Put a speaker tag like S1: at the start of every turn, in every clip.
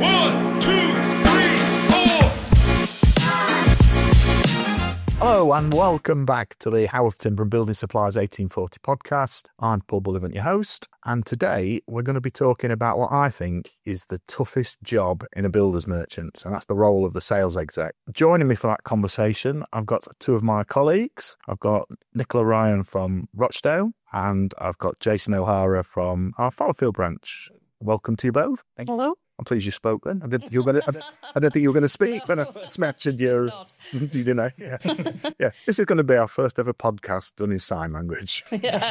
S1: 1, 2, 3, 4.
S2: Hello and welcome back to the Howarth Timber and Building Supplies 1840 podcast. I'm Paul Bullivant, your host, and today we're going to be talking about what I think is the toughest job in a builder's merchant, and that's the role of the sales exec. Joining me for that conversation, I've got two of my colleagues. I've got Nicola Ryan from Rochdale, and I've got Jason O'Hara from our Fallowfield branch. Welcome to you both. Thank you.
S3: Hello.
S2: I'm pleased you spoke then. I didn't think you were going to speak, but I smashed your... You didn't know. Yeah. Yeah. This is going to be our first ever podcast done in sign language.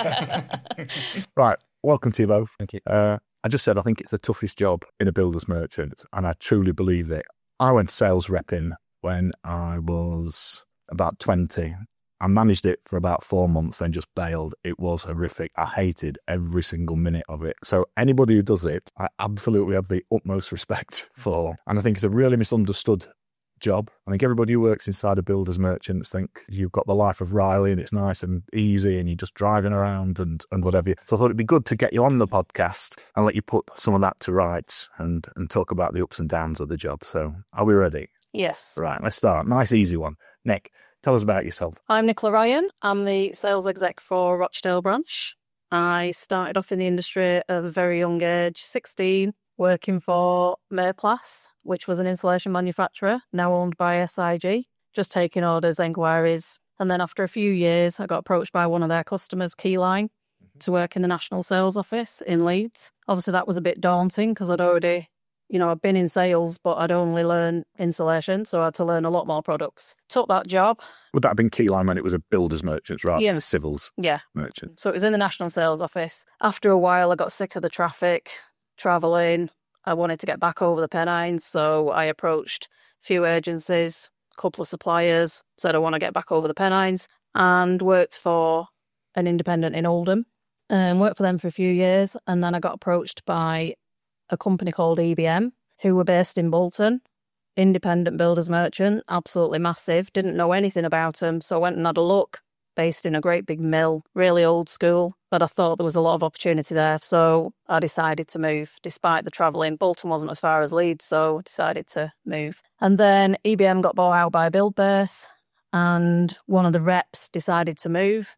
S2: Right. Welcome to you both.
S4: Thank you.
S2: I just said I think it's the toughest job in a builder's merchant, and I truly believe it. I went sales repping when I was about 20. I managed it for about 4 months, then just bailed. It was horrific. I hated every single minute of it. So anybody who does it, I absolutely have the utmost respect for. And I think it's a really misunderstood job. I think everybody who works inside a builder's merchants think you've got the life of Riley and it's nice and easy and you're just driving around and whatever. So I thought it'd be good to get you on the podcast and let you put some of that to rights and talk about the ups and downs of the job. So are we ready?
S3: Yes.
S2: Right, let's start. Nice, easy one. Nick, tell us about yourself.
S3: I'm Nicola Ryan. I'm the sales exec for Rochdale branch. I started off in the industry at a very young age, 16, working for Mayplas, which was an insulation manufacturer, now owned by SIG, just taking orders, enquiries. And then after a few years, I got approached by one of their customers, Keyline, to work in the national sales office in Leeds. Obviously, that was a bit daunting because I'd already... I'd been in sales, but I'd only learned insulation, so I had to learn a lot more products. Took that job.
S2: Would that have been Keyline when it was a builder's merchant rather than a civils merchant?
S3: So it was in the national sales office. After a while, I got sick of the traffic, travelling. I wanted to get back over the Pennines, so I approached a few agencies, a couple of suppliers, said I want to get back over the Pennines, and worked for an independent in Oldham. Worked for them for a few years, and then I got approached by a company called EBM, who were based in Bolton, independent builders merchant, absolutely massive, didn't know anything about them, so I went and had a look, based in a great big mill, really old school, but I thought there was a lot of opportunity there, so I decided to move, despite the travelling. Bolton wasn't as far as Leeds, so I decided to move. And then EBM got bought out by Buildbase, and one of the reps decided to move,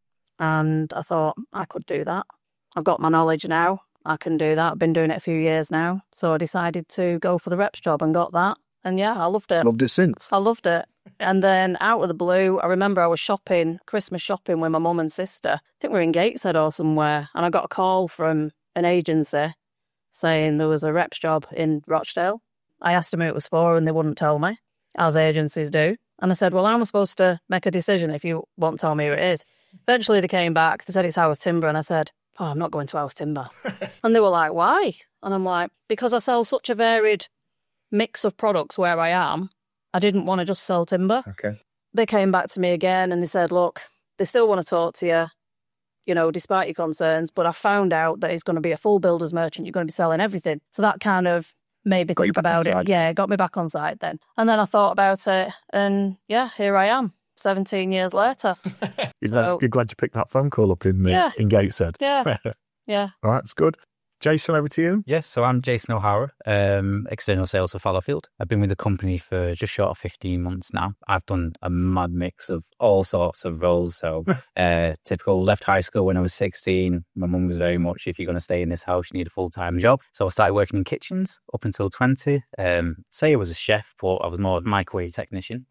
S3: and I thought, I could do that. I've got my knowledge now. I can do that. I've been doing it a few years now. So I decided to go for the rep's job and got that. And yeah, I loved it.
S2: Loved it since.
S3: I loved it. And then out of the blue, I remember I was shopping, Christmas shopping with my mum and sister. I think we were in Gateshead or somewhere. And I got a call from an agency saying there was a rep's job in Rochdale. I asked them who it was for and they wouldn't tell me, as agencies do. And I said, well, how am I supposed to make a decision if you won't tell me who it is? Eventually they came back. They said it's Howarth Timber. And I said, oh, I'm not going to Howarth Timber. And they were like, why? And I'm like, because I sell such a varied mix of products where I am, I didn't want to just sell timber.
S2: Okay.
S3: They came back to me again and they said, look, they still want to talk to you, despite your concerns, but I found out that it's going to be a full builder's merchant. You're going to be selling everything. So that kind of made me think about it. Yeah, it got me back on side then. And then I thought about it and yeah, here I am. 17 years later.
S2: You're glad you picked that phone call up in Gateshead.
S3: Yeah. Yeah.
S2: All right, that's good. Jason, over to you.
S4: Yes, so I'm Jason O'Hara, external sales for Fallowfield. I've been with the company for just short of 15 months now. I've done a mad mix of all sorts of roles. So typical, left high school when I was 16. My mum was very much, if you're going to stay in this house, you need a full-time job. So I started working in kitchens up until 20. Say I was a chef, but I was more a microwave technician.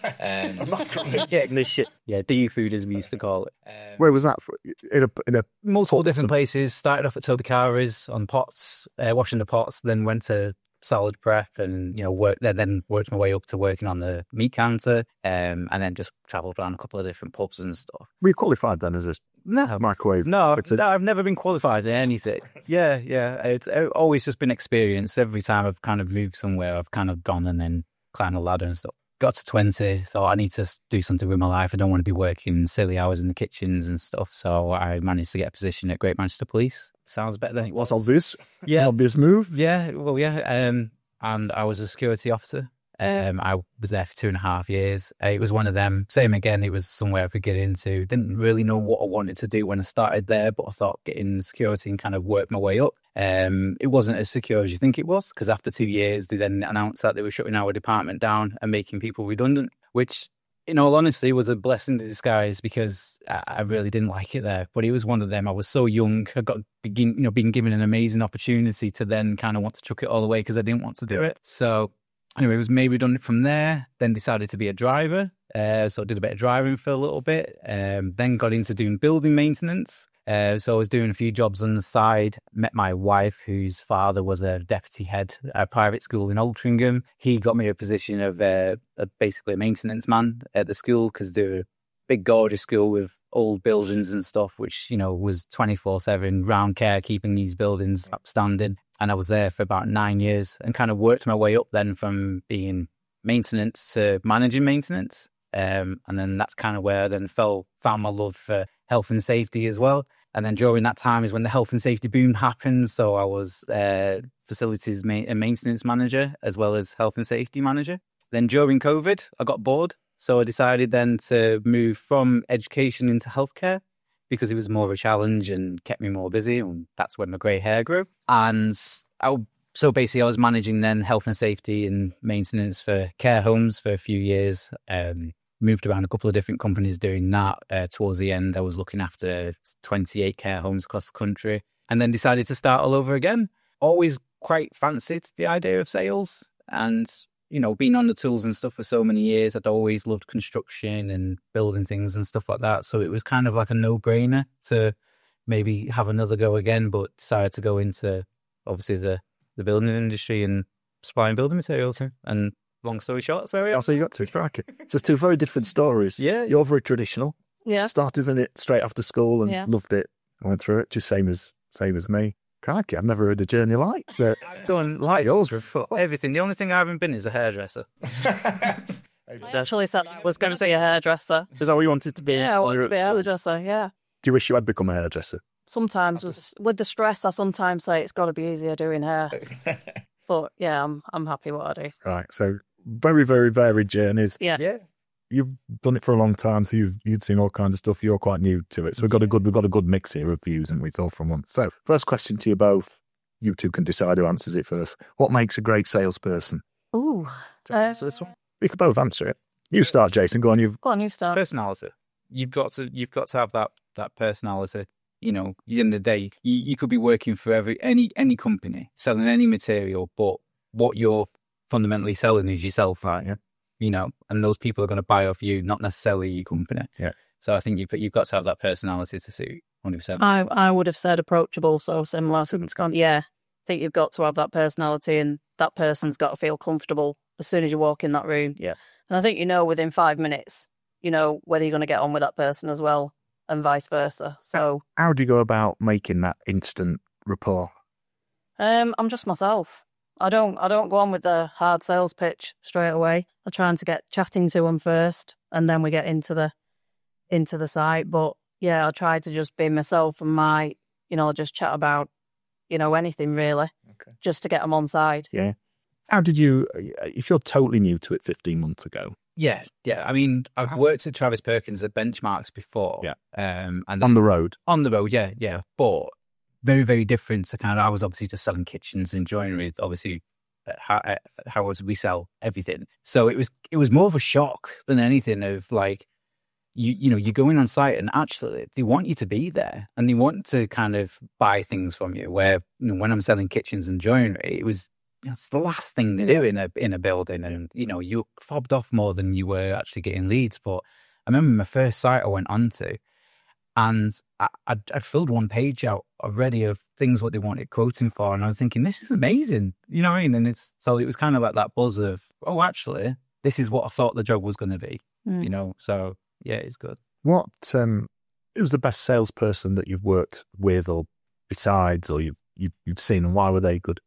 S4: Technician. Yeah, DU food as we used to call it.
S2: Where was that? In a
S4: multiple different places. Started off at Toby Carver's on pots, washing the pots, then went to salad prep and, then worked my way up to working on the meat counter, and then just travelled around a couple of different pubs and stuff.
S2: Were you qualified then as a microwave?
S4: No, I've never been qualified in anything. Yeah. It's always just been experience. Every time I've kind of moved somewhere, I've kind of gone and then climbed a ladder and stuff. Got to 20, thought I need to do something with my life. I don't want to be working silly hours in the kitchens and stuff. So I managed to get a position at Great Manchester Police. Sounds better than it was.
S2: What's obvious?
S4: Yeah.
S2: Obvious move?
S4: Yeah, well, yeah. And I was a security officer. I was there for 2.5 years. It was one of them. Same again. It was somewhere I could get into. Didn't really know what I wanted to do when I started there, but I thought getting security and kind of work my way up. It wasn't as secure as you think it was, because after 2 years, they then announced that they were shutting our department down and making people redundant, which, in all honesty, was a blessing in disguise, because I really didn't like it there. But it was one of them. I was so young. I got being given an amazing opportunity to then kind of want to chuck it all away because I didn't want to do it. So anyway, I was made redundant from there, then decided to be a driver. So I did a bit of driving for a little bit, then got into doing building maintenance. So I was doing a few jobs on the side, met my wife, whose father was a deputy head at a private school in Altrincham. He got me a position of basically a maintenance man at the school, because they're a big, gorgeous school with old buildings and stuff, which, was 24/7 round care, keeping these buildings upstanding. And I was there for about 9 years and kind of worked my way up then from being maintenance to managing maintenance. And then that's kind of where I then found my love for health and safety as well. And then during that time is when the health and safety boom happened. So I was facilities and maintenance manager as well as health and safety manager. Then during COVID, I got bored. So I decided then to move from education into healthcare, because it was more of a challenge and kept me more busy. And that's when my grey hair grew. And so basically I was managing then health and safety and maintenance for care homes for a few years. Moved around a couple of different companies doing that. Towards the end, I was looking after 28 care homes across the country, and then decided to start all over again. Always quite fancied the idea of sales, and being on the tools and stuff for so many years, I'd always loved construction and building things and stuff like that. So it was kind of like a no-brainer to maybe have another go again, but decided to go into obviously the building industry and supplying building materials. And long story short, that's where we are.
S2: So you got to track it. So it's two very different stories.
S4: Yeah.
S2: You're very traditional.
S3: Yeah.
S2: Started in it straight after school and loved it. I went through it, just same as me. Crikey, I've never heard a journey like that.
S4: I've done
S2: Like yours before.
S4: everything. The only thing I haven't been is a hairdresser.
S3: I actually said I was going to be a hairdresser.
S5: Is that what you wanted to be?
S3: Yeah, I wanted to be a hairdresser, yeah.
S2: Do you wish you had become a hairdresser?
S3: Sometimes with the stress, I sometimes say it's got to be easier doing hair. But yeah, I'm happy what I do.
S2: Right, so very, very varied journeys.
S3: Yeah.
S2: You've done it for a long time, so you've seen all kinds of stuff. You're quite new to it, so we've got a good mix here of views, and we all from one. So, first question to you both. You two can decide who answers it first. What makes a great salesperson?
S3: Ooh.
S5: So this one.
S2: We could both answer it. You start, Jason. Go on.
S3: Go on, you start.
S4: Personality. You've got to have that personality. At the end of the day, you could be working for any company, selling any material, but what you're fundamentally selling is yourself, right?
S2: Yeah.
S4: And those people are going to buy off you, not necessarily your company.
S2: Yeah.
S4: So I think you've got to have that personality to suit 100%.
S3: I would have said approachable, so similar. Yeah. I think you've got to have that personality, and that person's got to feel comfortable as soon as you walk in that room.
S2: Yeah.
S3: And I think within 5 minutes, whether you're going to get on with that person as well, and vice versa. So
S2: how do you go about making that instant rapport?
S3: I'm just myself. I don't go on with the hard sales pitch straight away. I try to get chatting to them first, and then we get into the site. But yeah, I try to just be myself and just chat about, anything really, just to get them on side.
S2: Yeah. How did you, if you're totally new to it 15 months ago?
S4: Yeah. I mean, I've worked at Travis Perkins at Benchmarks before.
S2: Yeah.
S4: And
S2: On the road?
S4: On the road, yeah. But very, very different to I was obviously just selling kitchens and joinery, obviously how we sell everything. So it was more of a shock than anything of like, you go in on site and actually they want you to be there and they want to kind of buy things from you, where when I'm selling kitchens and joinery, it was it's the last thing they do in a building, and you fobbed off more than you were actually getting leads. But I remember my first site I went onto, and I'd filled one page out already of things what they wanted quoting for, and I was thinking, this is amazing, you know what I mean? And so it was kind of like that buzz of, oh, actually, this is what I thought the job was going to be, So yeah, it's good.
S2: What who's the best salesperson that you've worked with, or besides, or you've seen, and why were they good?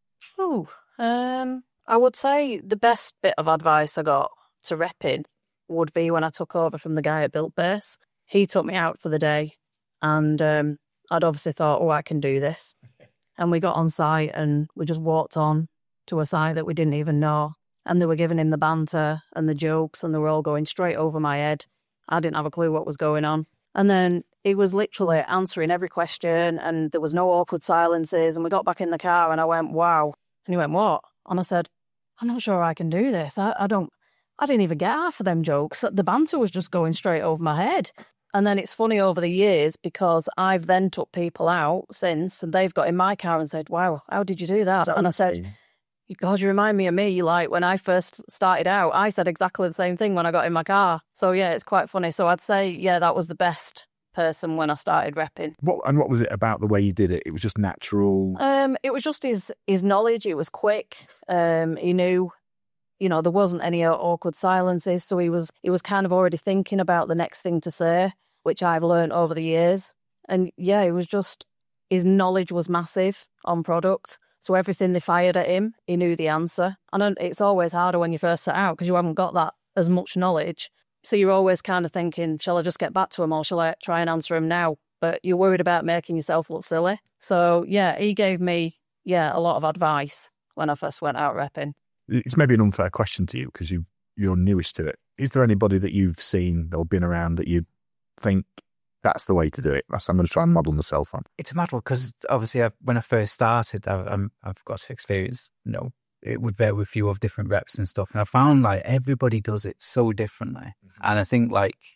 S3: I would say the best bit of advice I got to repping would be when I took over from the guy at Built Base. He took me out for the day, and I'd obviously thought, I can do this. And we got on site and we just walked on to a site that we didn't even know. and they were giving him the banter and the jokes, and they were all going straight over my head. I didn't have a clue what was going on. And then he was literally answering every question, and there was no awkward silences. And we got back in the car, and I went, wow. And he went, what? And I said, I'm not sure I can do this. I didn't even get half of them jokes. The banter was just going straight over my head. And then it's funny over the years, because I've then took people out since, and they've got in my car and said, wow, how did you do that? And I said, God, you remind me of me. Like when I first started out, I said exactly the same thing when I got in my car. So yeah, it's quite funny. So I'd say, yeah, that was the best person when I started repping.
S2: What was it about the way you did it? It was just natural.
S3: It was just his knowledge. It was quick. He knew, there wasn't any awkward silences. So he was kind of already thinking about the next thing to say, which I've learned over the years. And yeah, it was just, his knowledge was massive on product. So everything they fired at him, he knew the answer. And it's always harder when you first set out, because you haven't got that as much knowledge. So you're always kind of thinking, shall I just get back to him, or shall I try and answer him now? But you're worried about making yourself look silly. So yeah, he gave me, a lot of advice when I first went out repping.
S2: It's maybe an unfair question to you, because you're newish to it. Is there anybody that you've seen or been around that you think that's the way to do it? I'm going to try and model myself on.
S4: It's a mad one, because obviously when I first started, I've got experience, with a few of different reps and stuff. And I found like everybody does it so differently. Mm-hmm. And I think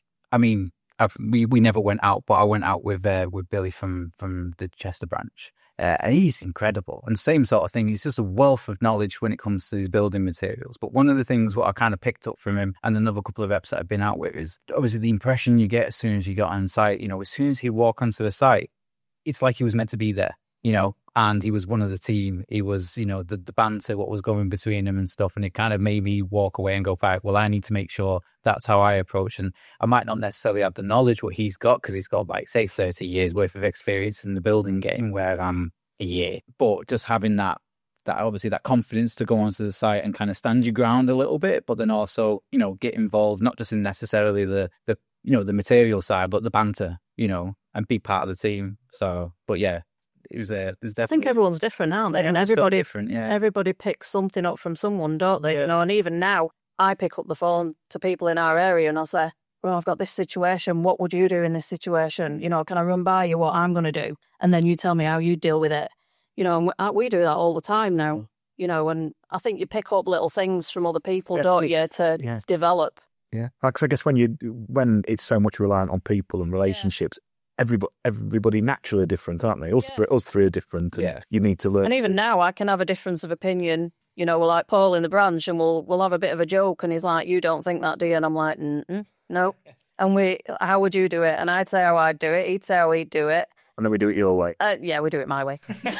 S4: we never went out, but I went out with Billy from the Chester branch. And he's incredible. And same sort of thing. He's just a wealth of knowledge when it comes to building materials. But one of the things what I kind of picked up from him and another couple of reps that I've been out with is obviously the impression you get as soon as you got on site. As soon as he walked onto a site, it's like he was meant to be there, and he was one of the team. He was, the banter, what was going between them and stuff. And it kind of made me walk away and go back, well, I need to make sure that's how I approach. And I might not necessarily have the knowledge what he's got, because he's got like, say, 30 years worth of experience in the building game, where I'm a year. But just having that obviously that confidence to go onto the site and kind of stand your ground a little bit, but then also, get involved, not just in necessarily the material side, but the banter, and be part of the team. So, but yeah. There's definitely.
S3: I think everyone's different, aren't they? And everybody
S4: different, yeah.
S3: Everybody picks something up from someone, don't they?
S4: Yeah.
S3: And even now, I pick up the phone to people in our area and I'll say, well, I've got this situation. What would you do in this situation? Can I run by you what I'm going to do? And then you tell me how you deal with it. And we do that all the time now. And I think you pick up little things from other people, don't you, to develop.
S2: Yeah, because I guess when it's so much reliant on people and relationships. Everybody naturally are different, aren't they? Us three are different, and you need to learn.
S3: And even now, I can have a difference of opinion. We're like Paul in the branch, and we'll have a bit of a joke, and he's like, "You don't think that, do you?" And I'm like, "No." And how would you do it? And I'd say how I'd do it. He'd say how he'd do it.
S2: And then we do it your way.
S3: Yeah, we do it my way.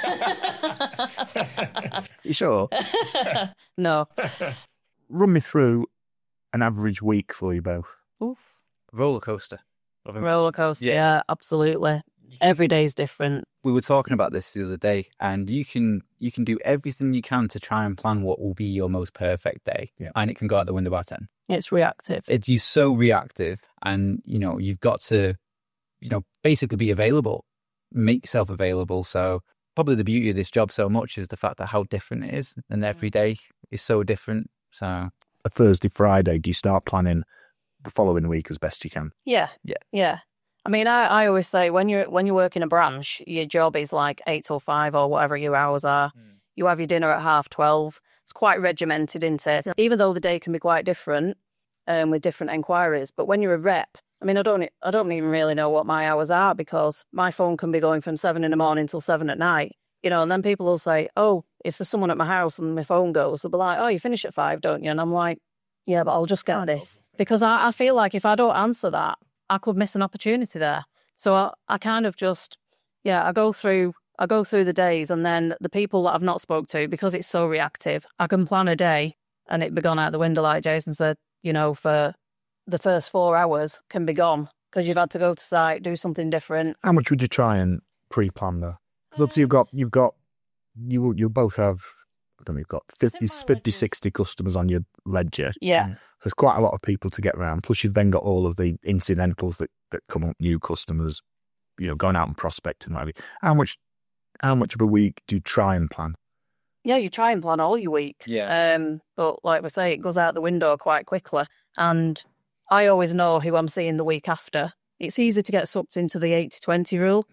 S2: You sure?
S3: No.
S2: Run me through an average week for you both.
S3: Oof.
S4: Roller coaster.
S3: Roller coaster, yeah, absolutely. Every day's different.
S4: We were talking about this the other day, and you can do everything you can to try and plan what will be your most perfect day, and it can go out the window by 10.
S3: It's reactive.
S4: You're so reactive, and you've got to, basically be available, make yourself available. So probably the beauty of this job so much is the fact that how different it is, and every day is so different. So
S2: a Thursday, Friday, do you start planning the following week as best you can?
S3: Yeah. I mean, I always say when you work in a branch, your job is like 8 till 5 or whatever your hours are. You have your dinner at 12:30. It's quite regimented, isn't it? Even though the day can be quite different with different enquiries. But when you're a rep, I mean, I don't even really know what my hours are, because my phone can be going from 7 in the morning till 7 at night. And then people will say, oh, if there's someone at my house and my phone goes, they'll be like, oh, you finish at 5, don't you? And I'm like, yeah, but I'll just get this. Because I feel like if I don't answer that, I could miss an opportunity there. So I kind of just, I go through the days, and then the people that I've not spoke to, because it's so reactive, I can plan a day and it be gone out the window, like Jason said, for the first 4 hours can be gone because you've had to go to site, do something different.
S2: How much would you try and pre-plan though? Because you'll both have, I don't know, you've got 50, 60 customers on your ledger.
S3: Yeah.
S2: So there's quite a lot of people to get around. Plus you've then got all of the incidentals that come up, new customers, going out and prospecting. How much of a week do you try and plan?
S3: Yeah, you try and plan all your week.
S4: Yeah.
S3: But like we say, it goes out the window quite quickly. And I always know who I'm seeing the week after. It's easy to get sucked into the 80-20 rule,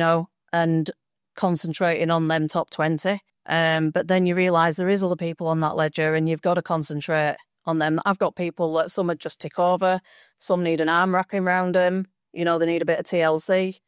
S3: and concentrating on them top 20. But then you realise there is other people on that ledger and you've got to concentrate on them. I've got people that some would just tick over, some need an arm wrapping around them, they need a bit of TLC,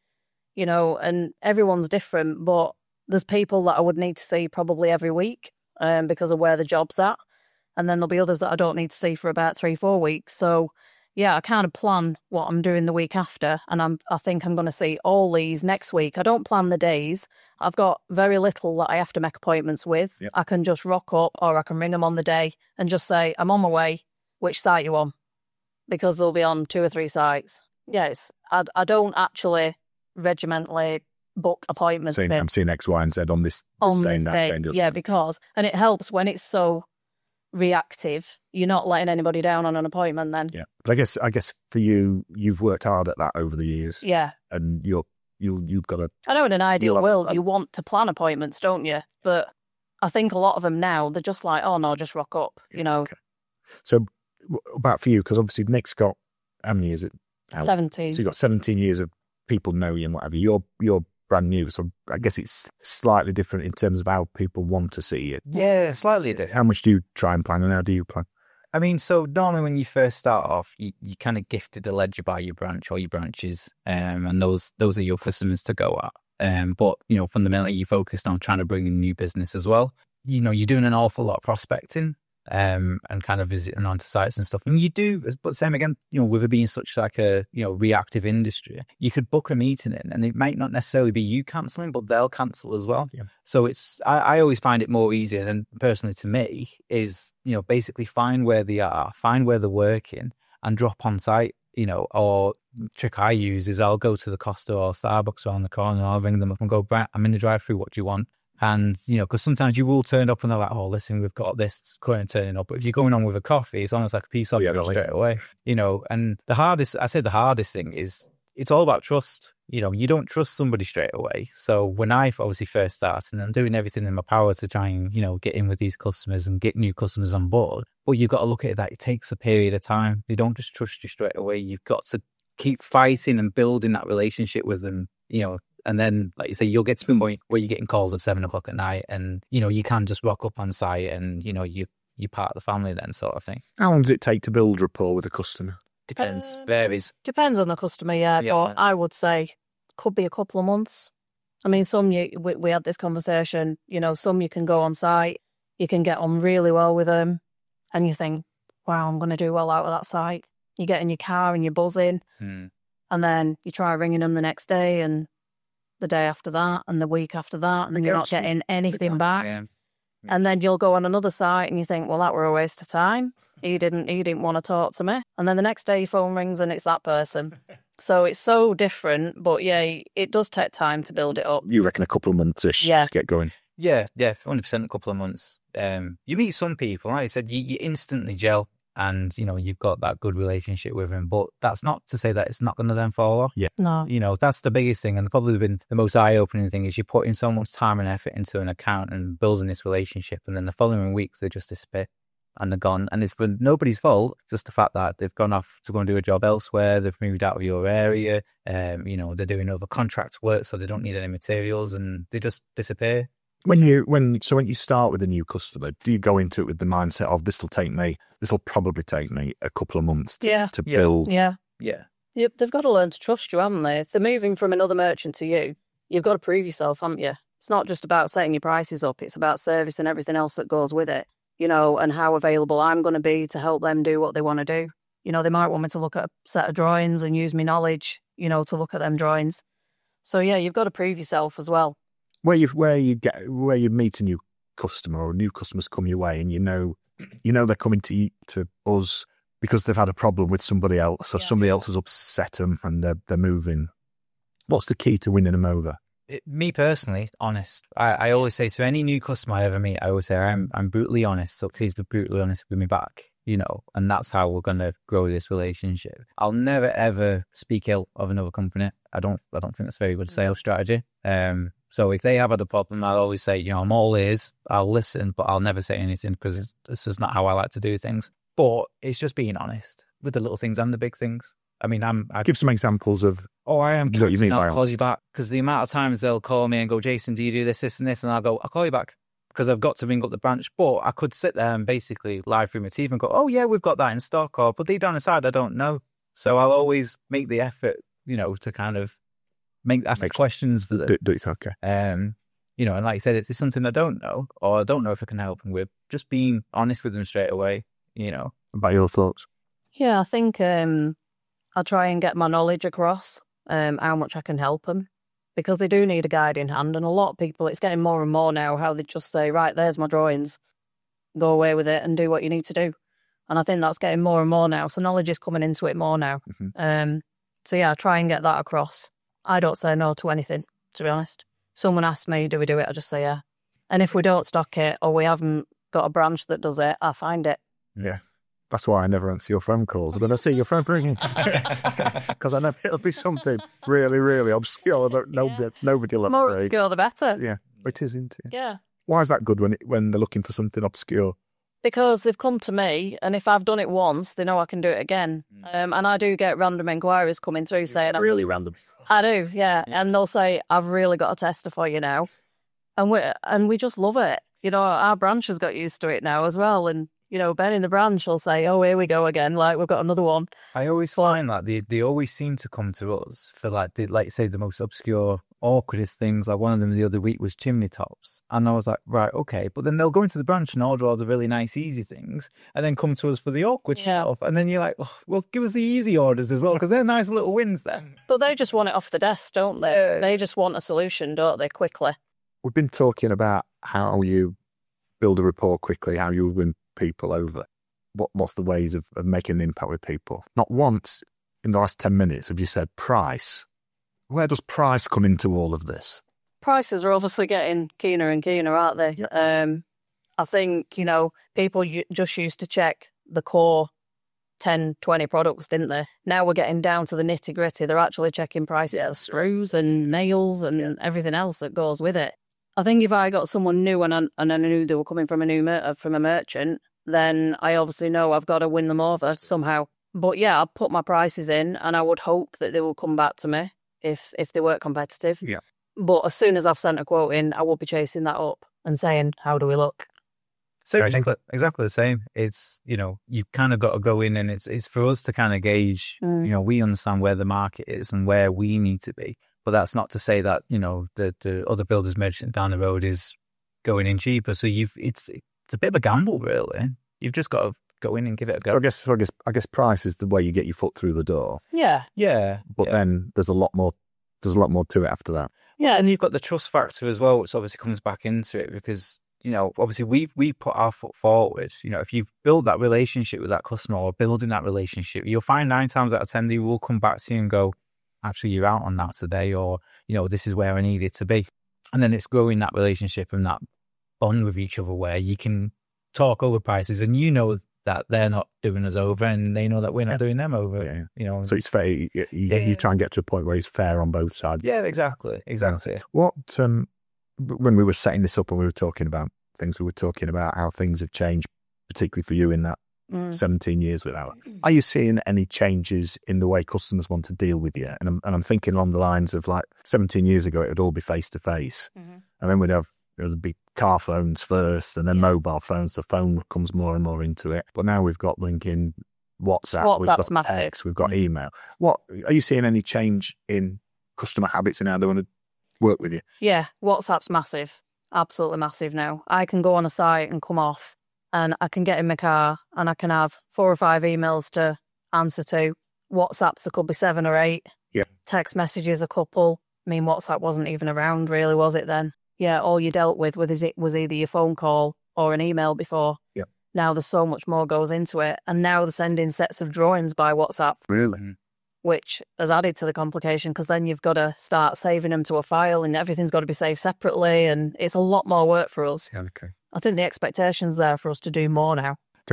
S3: and everyone's different, but there's people that I would need to see probably every week because of where the job's at. And then there'll be others that I don't need to see for about 3-4 weeks. So yeah, I kind of plan what I'm doing the week after, and I think I'm going to see all these next week. I don't plan the days. I've got very little that I have to make appointments with.
S2: Yep.
S3: I can just rock up, or I can ring them on the day and just say, I'm on my way. Which site you on? Because they'll be on 2 or 3 sites. Yes, I don't actually regimentally book appointments.
S2: I'm seeing X, Y, and Z on this day and that day. And
S3: Yeah, because, and it helps when it's so reactive. You're not letting anybody down on an appointment then.
S2: Yeah, but I guess for you, you've worked hard at that over the years.
S3: Yeah.
S2: And you've got to.
S3: I know in an ideal
S2: You'll-
S3: world you want to plan appointments, don't you? But I think a lot of them now, they're just like, oh no, just rock up,
S2: Okay. So about for you, because obviously Nick's got, how many years?
S3: 17.
S2: So you've got 17 years of people know you and whatever. You're brand new, so I guess it's slightly different in terms of how people want to see you.
S4: Yeah, slightly different.
S2: How much do you try and plan, and how do you plan?
S4: I mean, so normally when you first start off, you kind of gifted a ledger by your branch or your branches, and those are your customers to go at. But fundamentally, you focused on trying to bring in new business as well. You're doing an awful lot of prospecting, and kind of visiting onto sites and stuff. And you do, but same again, with it being such like a reactive industry, you could book a meeting in, and it might not necessarily be you cancelling, but they'll cancel as well. Yeah. So I always find it more easier, and personally to me is basically find where they are, find where they're working, and drop on site. Or trick I use is I'll go to the Costa or Starbucks around the corner, and I'll ring them up and go, Brett, I'm in the drive-through. What do you want? And, because sometimes you will turn up and they're like, oh, listen, we've got this current turning up. But if you're going on with a coffee, it's almost like a piece of you straight away, and the hardest thing is it's all about trust. You don't trust somebody straight away. So when I obviously first started, and I'm doing everything in my power to try and, get in with these customers and get new customers on board. But you've got to look at it that it takes a period of time. They don't just trust you straight away. You've got to keep fighting and building that relationship with them, And then, like you say, you'll get to the point where you're getting calls at 7 o'clock at night, and you can just rock up on site, and you're part of the family then, sort of thing.
S2: How long does it take to build rapport with a customer?
S4: Depends, varies.
S3: Depends on the customer, yeah. But I would say could be a couple of months. I mean, some we had this conversation. Some you can go on site, you can get on really well with them, and you think, wow, I'm going to do well out of that site. You get in your car and you're buzzing, and then you try ringing them the next day, and the day after that, and the week after that, and then you're not getting anything back. Yeah. And then you'll go on another site and you think, well, that were a waste of time. He didn't want to talk to me. And then the next day your phone rings and it's that person. So it's so different, but yeah, it does take time to build it up.
S2: You reckon a couple of months-ish to get going?
S4: Yeah, 100%, a couple of months. You meet some people, like I said, you instantly gel. And, you've got that good relationship with him. But that's not to say that it's not going to then fall off.
S2: Yeah.
S3: No.
S4: That's the biggest thing. And probably been the most eye-opening thing is you're putting so much time and effort into an account and building this relationship. And then the following weeks, they just disappear and they're gone. And it's for nobody's fault. Just the fact that they've gone off to go and do a job elsewhere. They've moved out of your area. They're doing other contract work, so they don't need any materials, and they just disappear.
S2: When you start with a new customer, do you go into it with the mindset of this will probably take me a couple of months to build?
S3: Yeah.
S4: Yeah.
S3: Yep, they've got to learn to trust you, haven't they? If they're moving from another merchant to you, you've got to prove yourself, haven't you? It's not just about setting your prices up, it's about service and everything else that goes with it, and how available I'm going to be to help them do what they want to do. They might want me to look at a set of drawings and use my knowledge, to look at them drawings. So yeah, you've got to prove yourself as well.
S2: Where you meet a new customer or new customers come your way, and they're coming to us because they've had a problem with somebody else, or somebody else has upset them and they're moving. What's the key to winning them over?
S4: Me personally, honest. I always say to any new customer I ever meet, I always say I'm brutally honest, so please be brutally honest with me back. And that's how we're going to grow this relationship. I'll never ever speak ill of another company. I don't think that's a very good sales strategy. So if they have had a problem, I'll always say, I'm all ears, I'll listen, but I'll never say anything because it's just not how I like to do things. But it's just being honest with the little things and the big things. I mean, I
S2: Give some examples of.
S4: I am
S2: What you mean by
S4: I'll call you back, because the amount of times they'll call me and go, Jason, do you do this, and this? And I'll go, I'll call you back, because I've got to ring up the branch. But I could sit there and basically lie through my teeth and go, oh yeah, we've got that in stock, or but deep down inside, I don't know. So I'll always make the effort, to kind of ask questions for them.
S2: Do it, okay.
S4: And like you said, it's something I don't know, or I don't know if I can help them with. Just being honest with them straight away,
S2: About your thoughts?
S3: Yeah, I think I'll try and get my knowledge across, how much I can help them, because they do need a guiding hand. And a lot of people, it's getting more and more now, how they just say, right, there's my drawings, go away with it and do what you need to do. And I think that's getting more and more now. So knowledge is coming into it more now.
S2: Mm-hmm.
S3: So yeah, try and get that across. I don't say no to anything, to be honest. Someone asks me, do we do it? I just say yeah. And if we don't stock it, or we haven't got a branch that does it, I find it.
S2: Yeah. That's why I never answer your phone calls. But I see your phone ringing. Because I know it'll be something really, really obscure that nobody will
S3: The more
S2: have.
S3: obscure, the better.
S2: Yeah, it is, isn't it?
S3: Yeah.
S2: Why is that good when they're looking for something obscure?
S3: Because they've come to me, and if I've done it once, they know I can do it again. And I do get random inquiries coming through saying...
S5: Really random.
S3: I do, yeah. And they'll say, I've really got a tester for you now. And we just love it. Our branch has got used to it now as well. And, Ben in the branch will say, oh, here we go again. Like, we've got another one.
S4: I always find that they always seem to come to us for like you say, the most obscure, awkwardest things. Like one of them the other week was chimney tops. And I was like, right, okay. But then they'll go into the branch and order all the really nice, easy things and then come to us for the awkward stuff. And then you're like, oh, well, give us the easy orders as well, because they're nice little wins then.
S3: But they just want it off the desk, don't they?
S4: Yeah.
S3: They just want a solution, don't they, quickly?
S2: We've been talking about how you build a rapport quickly, how you win people over. What's the ways of making an impact with people? Not once in the last 10 minutes have you said price. Where does price come into all of this?
S3: Prices are obviously getting keener and keener, aren't they?
S2: Yep.
S3: I think, people just used to check the core 10, 20 products, didn't they? Now we're getting down to the nitty gritty. They're actually checking prices of screws and nails and everything else that goes with it. I think if I got someone new and I knew they were coming from a merchant, then I obviously know I've got to win them over somehow. But yeah, I'd put my prices in and I would hope that they will come back to me if they weren't competitive.
S2: Yeah.
S3: But as soon as I've sent a quote in, I will be chasing that up and saying, how do we look?
S4: So exactly the same. It's, you've kind of got to go in, and it's for us to kind of gauge, we understand where the market is and where we need to be. But that's not to say that, the other builders merchant down the road is going in cheaper. So it's a bit of a gamble, really. You've just got to go in and give it a go.
S2: So I guess price is the way you get your foot through the door.
S3: Yeah.
S4: Yeah.
S2: But then there's a lot more to it after that.
S4: Yeah, and you've got the trust factor as well, which obviously comes back into it because, obviously we put our foot forward. If you've built that relationship with that customer or building that relationship, you'll find 9 times out of 10 they will come back to you and go, actually, you're out on that today, or, this is where I need it to be. And then it's growing that relationship and that bond with each other where you can talk over prices and that they're not doing us over and they know that we're not doing them over.
S2: Yeah. So it's fair. You try and get to a point where it's fair on both sides.
S4: Yeah, exactly.
S2: What, when we were setting this up and we were talking about things, we were talking about how things have changed, particularly for you in that 17 years with Our. Are you seeing any changes in the way customers want to deal with you? And I'm thinking along the lines of like 17 years ago, it would all be face to face. And then we'd have, there'd be car phones first and then mobile phones. The phone comes more and more into it. But now we've got linking WhatsApp, we've got
S3: massive.
S2: text, we've got email. What are you seeing any change in customer habits and how they want to work with you?
S3: Yeah, WhatsApp's massive. Absolutely massive now. I can go on a site and come off and I can get in my car and I can have 4 or 5 emails to answer to. WhatsApps, there could be 7 or 8.
S2: Yeah.
S3: Text messages, a couple. I mean, WhatsApp wasn't even around really, was it then? Yeah, all you dealt with was either your phone call or an email before.
S2: Yeah.
S3: Now there's so much more goes into it. And now they're sending sets of drawings by WhatsApp.
S2: Really?
S3: Which has added to the complication because then you've got to start saving them to a file and everything's got to be saved separately and it's a lot more work for us.
S2: Yeah, okay.
S3: I think the expectation's there for us to do more now.
S4: That's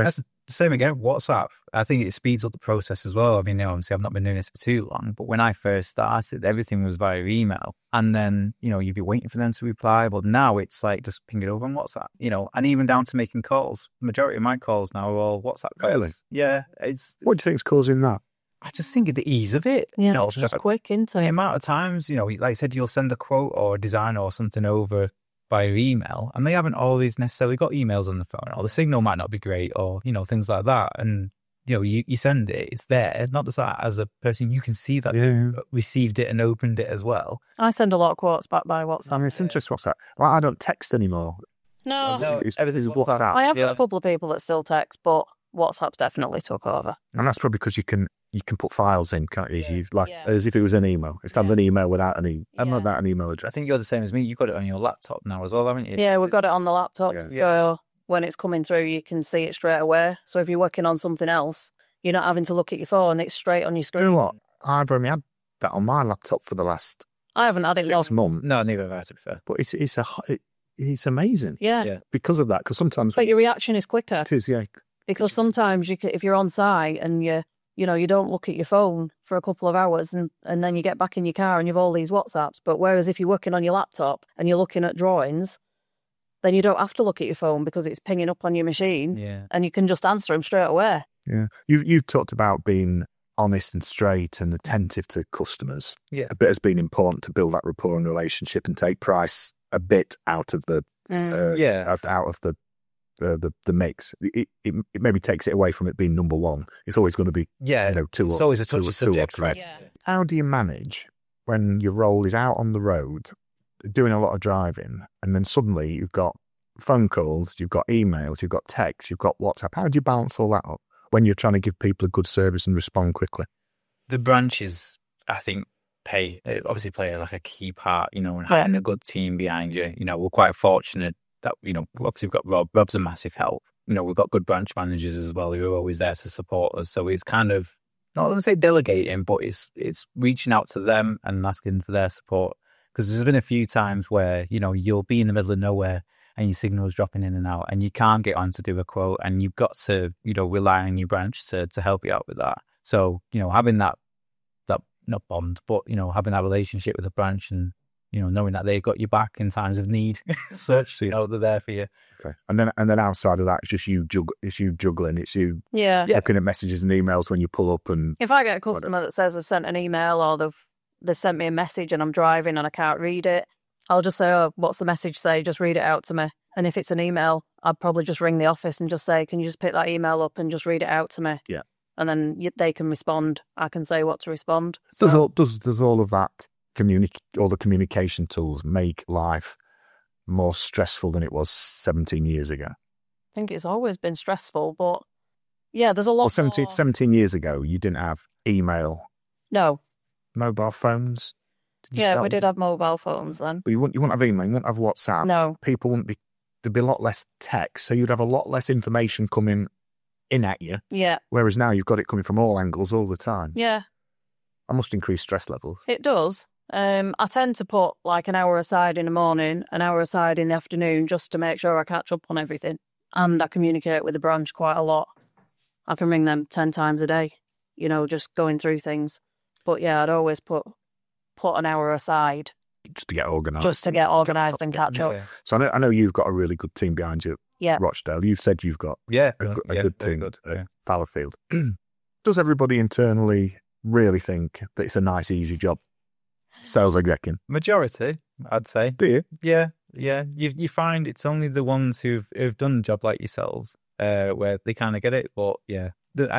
S4: Same again, WhatsApp. I think it speeds up the process as well. I mean, obviously I've not been doing this for too long, but when I first started, everything was via email. And then, you'd be waiting for them to reply. But now it's like, just ping it over on WhatsApp, and even down to making calls. The majority of my calls now are all WhatsApp calls.
S2: Really?
S4: Yeah.
S2: What do you think's causing that?
S4: I just think of the ease of it.
S3: Yeah, it's just quick, isn't
S4: The
S3: it?
S4: amount of times, like I said, you'll send a quote or a design or something over via email, and they haven't always necessarily got emails on the phone, or the signal might not be great, or things like that. And you send it, it's there. Not just that, as a person, you can see that you received it and opened it as well.
S3: I send a lot of quotes back by WhatsApp.
S2: I mean, it's interesting. WhatsApp. Well, I don't text anymore.
S3: No,
S2: Everything's WhatsApp.
S3: I have got a couple of people that still text, but WhatsApp's definitely took over.
S2: And that's probably because you can put files in, can't you?
S3: Yeah.
S2: As if it was an email. Instead of an email without an without an email
S4: I
S2: address.
S4: think you're the same as me. You've got it on your laptop now as well, haven't you?
S3: Yeah, we've got it on the laptop,
S2: Yeah.
S3: so when it's coming through, you can see it straight away. So if you're working on something else, you're not having to look at your phone; it's straight on your
S2: You
S3: screen.
S2: know what? I've only had that on my laptop for the last
S3: I haven't had it
S2: 6
S3: long.
S2: months,
S4: No, neither have I, to be fair.
S2: but it's amazing
S3: Yeah.
S4: Yeah.
S2: because of that. Because sometimes
S3: But your reaction is quicker
S2: it is, yeah.
S3: because sometimes if you're on site and you don't look at your phone for a couple of hours and then you get back in your car and you've all these WhatsApps. But whereas if you're working on your laptop and you're looking at drawings, then you don't have to look at your phone because it's pinging up on your machine
S4: Yeah.
S3: and you can just answer them straight away.
S2: Yeah, you've talked about being honest and straight and attentive to customers.
S4: Yeah.
S2: A bit has been important to build that rapport and relationship and take price a bit out of the out of the mix. It maybe takes it away from it being number one. It's always going to be two.
S4: It's always a
S2: two
S4: touchy
S2: or
S4: subject,
S2: three.
S4: right?
S3: Yeah.
S2: How do you manage when your role is out on the road, doing a lot of driving, and then suddenly you've got phone calls, you've got emails, you've got texts, you've got WhatsApp? How do you balance all that up when you're trying to give people a good service and respond quickly?
S4: The branches, I think, obviously play like a key part, and having a good team behind you. We're quite fortunate that, obviously we've got Rob. Rob's a massive help. We've got good branch managers as well who are always there to support us. So it's kind of, not going to say delegating, but it's reaching out to them and asking for their support. Because there's been a few times where, you'll be in the middle of nowhere and your signal's dropping in and out and you can't get on to do a quote and you've got to, rely on your branch to help you out with that. So, having that not bond, but, having that relationship with the branch and, knowing that they've got your back in times of need, such, they're there for you.
S2: Okay. And then outside of that, it's just you juggling. It's you
S3: Yeah.
S2: looking at messages and emails when you pull up and
S3: If I get a customer that says they've sent an email or they've sent me a message and I'm driving and I can't read it, I'll just say, oh, what's the message say? Just read it out to me. And if it's an email, I'd probably just ring the office and just say, can you just pick that email up and just read it out to me?
S2: Yeah.
S3: And then they can respond. I can say what to respond.
S2: does all of that all the communication tools make life more stressful than it was 17 years ago?
S3: I think it's always been stressful, but yeah, there's a lot
S2: Well, 17 years ago, you didn't have email,
S3: No.
S2: mobile phones.
S3: Yeah, we did have mobile phones then.
S2: But you wouldn't have email, you wouldn't have WhatsApp.
S3: No.
S2: People wouldn't be, there'd be a lot less text, so you'd have a lot less information coming in at you,
S3: Yeah.
S2: whereas now you've got it coming from all angles all the time.
S3: Yeah,
S2: That must increase stress levels.
S3: it does. I tend to put like an hour aside in the morning, an hour aside in the afternoon, just to make sure I catch up on everything. And I communicate with the branch quite a lot. I can ring them 10 times a day, just going through things. But yeah, I'd always put an hour aside
S2: Just to get organised.
S3: just to get organised and catch up.
S2: So I know you've got a really good team behind you,
S3: Yeah.
S2: Rochdale. You've said you've got
S4: Yeah.
S2: a good
S4: very
S2: team
S4: good,
S2: at
S4: yeah.
S2: Fallowfield. Does everybody internally really think that it's a nice, easy job? Sales executing.
S4: Majority, I'd say.
S2: Do you?
S4: Yeah. You find it's only the ones who've done the job like yourselves, where they kind of get it. But yeah,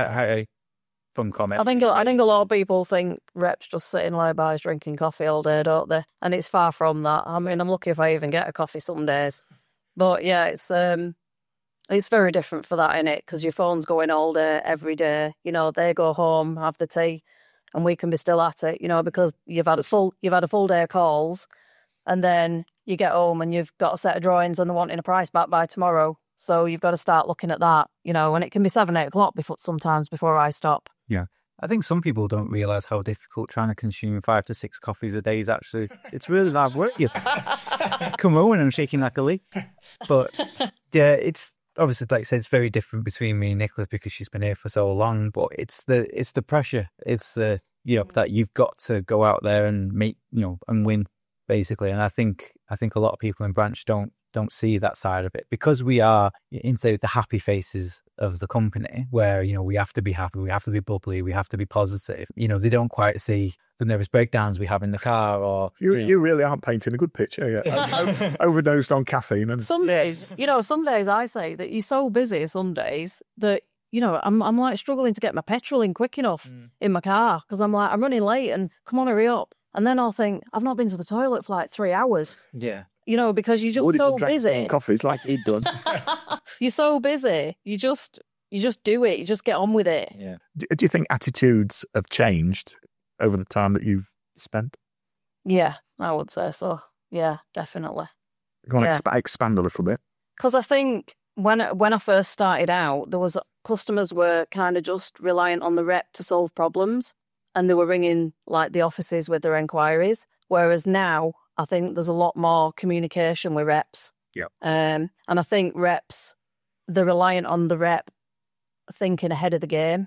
S4: fun comment.
S3: I think a lot of people think reps just sit in lay-bys drinking coffee all day, don't they? And it's far from that. I mean, I'm lucky if I even get a coffee some days. But yeah, it's very different for that, innit? Because your phone's going all day, every day. They go home, have the tea, and we can be still at it. Because you've had a full day of calls, and then you get home and you've got a set of drawings and they're wanting a price back by tomorrow. So you've got to start looking at that. And it can be 7, 8 o'clock sometimes before I stop.
S2: Yeah.
S4: I think some people don't realise how difficult trying to consume 5 to 6 coffees a day is actually. It's really hard work. You come home and I'm shaking like a leaf. But yeah, obviously, like I said, it's very different between me and Nicola because she's been here for so long. But it's the pressure. It's the that you've got to go out there and make and win basically. And I think a lot of people in branch don't see that side of it because we are in the happy faces of the company where we have to be happy, we have to be bubbly, we have to be positive. They don't quite see the nervous breakdowns we have in the car. Or
S2: you really aren't painting a good picture. Yeah. Overdosed on caffeine and
S3: some days I say that you're so busy some days that I'm like struggling to get my petrol in quick enough in my car because I'm running late and come on, hurry up. And then I'll think I've not been to the toilet for like 3 hours.
S4: Yeah.
S3: Because you're just so busy.
S5: Coffee's like he'd done.
S3: You're so busy. You just do it. You just get on with it.
S4: Yeah.
S2: do you think attitudes have changed over the time that you've spent?
S3: Yeah, I would say so. Yeah, definitely.
S2: Go on, expand a little bit.
S3: Because I think when I first started out, customers were kind of just reliant on the rep to solve problems, and they were ringing like the offices with their enquiries. Whereas now, I think there's a lot more communication with reps.
S2: Yeah.
S3: And I think reps, they're reliant on the rep thinking ahead of the game.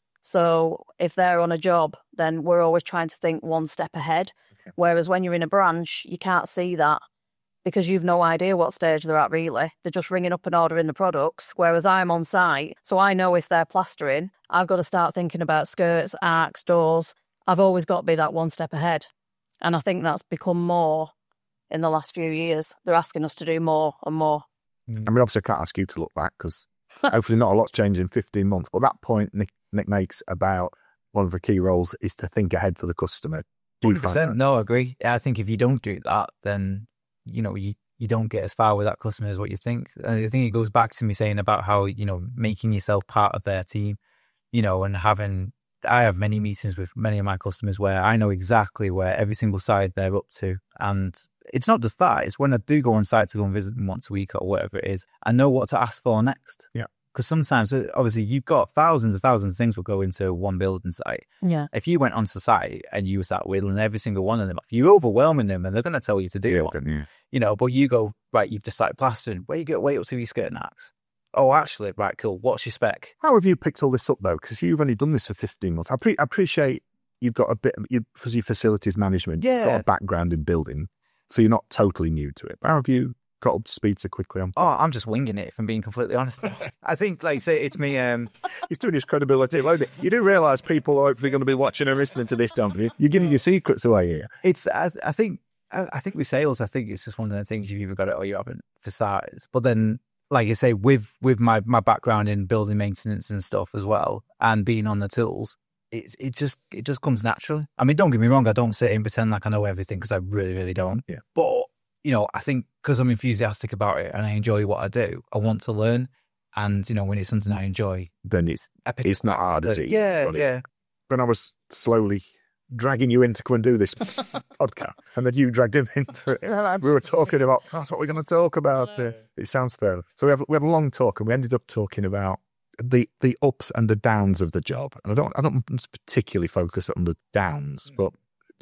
S3: So if they're on a job, then we're always trying to think one step ahead. Okay. Whereas when you're in a branch, you can't see that because you've no idea what stage they're at, really. They're just ringing up and ordering the products, whereas I'm on site. So I know if they're plastering, I've got to start thinking about skirts, arcs, doors. I've always got to be that one step ahead. And I think that's become more in the last few years. They're asking us to do more and more.
S2: I mean, obviously I can't ask you to look back because hopefully not a lot's changed in 15 months. But that point Nick makes about one of the key roles is to think ahead for the customer.
S4: 100%. No, I agree. I think if you don't do that, then, you don't get as far with that customer as what you think. And I think it goes back to me saying about how, making yourself part of their team, and I have many meetings with many of my customers where I know exactly where every single side they're up to. And it's not just that, it's when I do go on site to go and visit them once a week or whatever it is, I know what to ask for next.
S2: Yeah.
S4: Because sometimes, obviously, you've got thousands and thousands of things will go into one building site.
S3: Yeah.
S4: If you went onto site and you start whittling every single one of them off, you're overwhelming them and they're going to tell you to do it.
S2: Yeah.
S4: But you go, right, you've just started plastering. Where you get way up to your skirt and axe? Oh, actually, right, cool. What's your spec?
S2: How have you picked all this up, though? Because you've only done this for 15 months. I appreciate you've got a bit, because your facilities management, you've got a background in building, so you're not totally new to it. But how have you got up to speed so quickly on?
S4: Oh, I'm just winging it, if I'm being completely honest. I think, like, say, it's me.
S2: He's doing his credibility. You do realise people are hopefully going to be watching and listening to this, don't you? You're giving your secrets away here.
S4: I think with sales, I think it's just one of the things you've either got it or you haven't, for starters. But then, like you say, with my background in building maintenance and stuff as well, and being on the tools, it just comes naturally. I mean, don't get me wrong, I don't sit and pretend like I know everything because I really, really don't.
S2: Yeah.
S4: But, I think because I'm enthusiastic about it and I enjoy what I do, I want to learn. And, when it's something I enjoy,
S2: then it's not hard, is it?
S4: Yeah.
S2: When I was slowly dragging you in to come and do this podcast, and then you dragged him into it. We were talking about, that's what we're going to talk about. It sounds fair. So we had a long talk, and we ended up talking about the ups and the downs of the job. And I don't particularly focus on the downs, but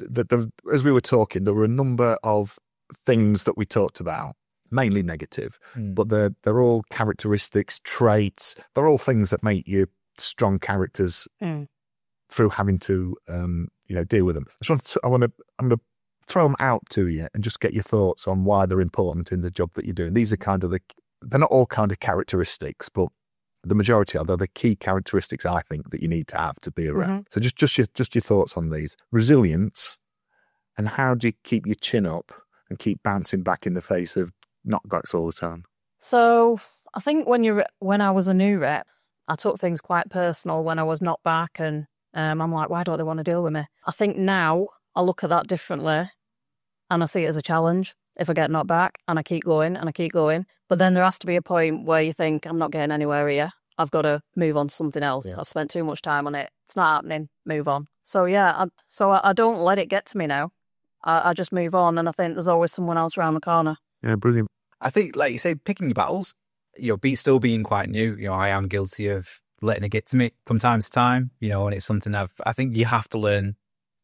S2: as we were talking, there were a number of things that we talked about, mainly negative, but they're all characteristics, traits. They're all things that make you strong characters through having to deal with them. I'm going to throw them out to you and just get your thoughts on why they're important in the job that you're doing. These are they're not all kind of characteristics, but the majority are the key characteristics I think that you need to have to be around. So just your thoughts on these. Resilience, and how do you keep your chin up and keep bouncing back in the face of knockbacks all the time?
S3: So I think when I was a new rep, I took things quite personal when I was knocked back, and I'm like, why don't they want to deal with me? I think now I look at that differently and I see it as a challenge if I get knocked back, and I keep going and I keep going. But then there has to be a point where you think, I'm not getting anywhere here. I've got to move on to something else. Yeah. I've spent too much time on it. It's not happening. Move on. So yeah, I don't let it get to me now. I just move on, and I think there's always someone else around the corner.
S2: Yeah, brilliant.
S4: I think, like you say, picking your battles, still being quite new, I am guilty of letting it get to me from time to time, and it's something I think you have to learn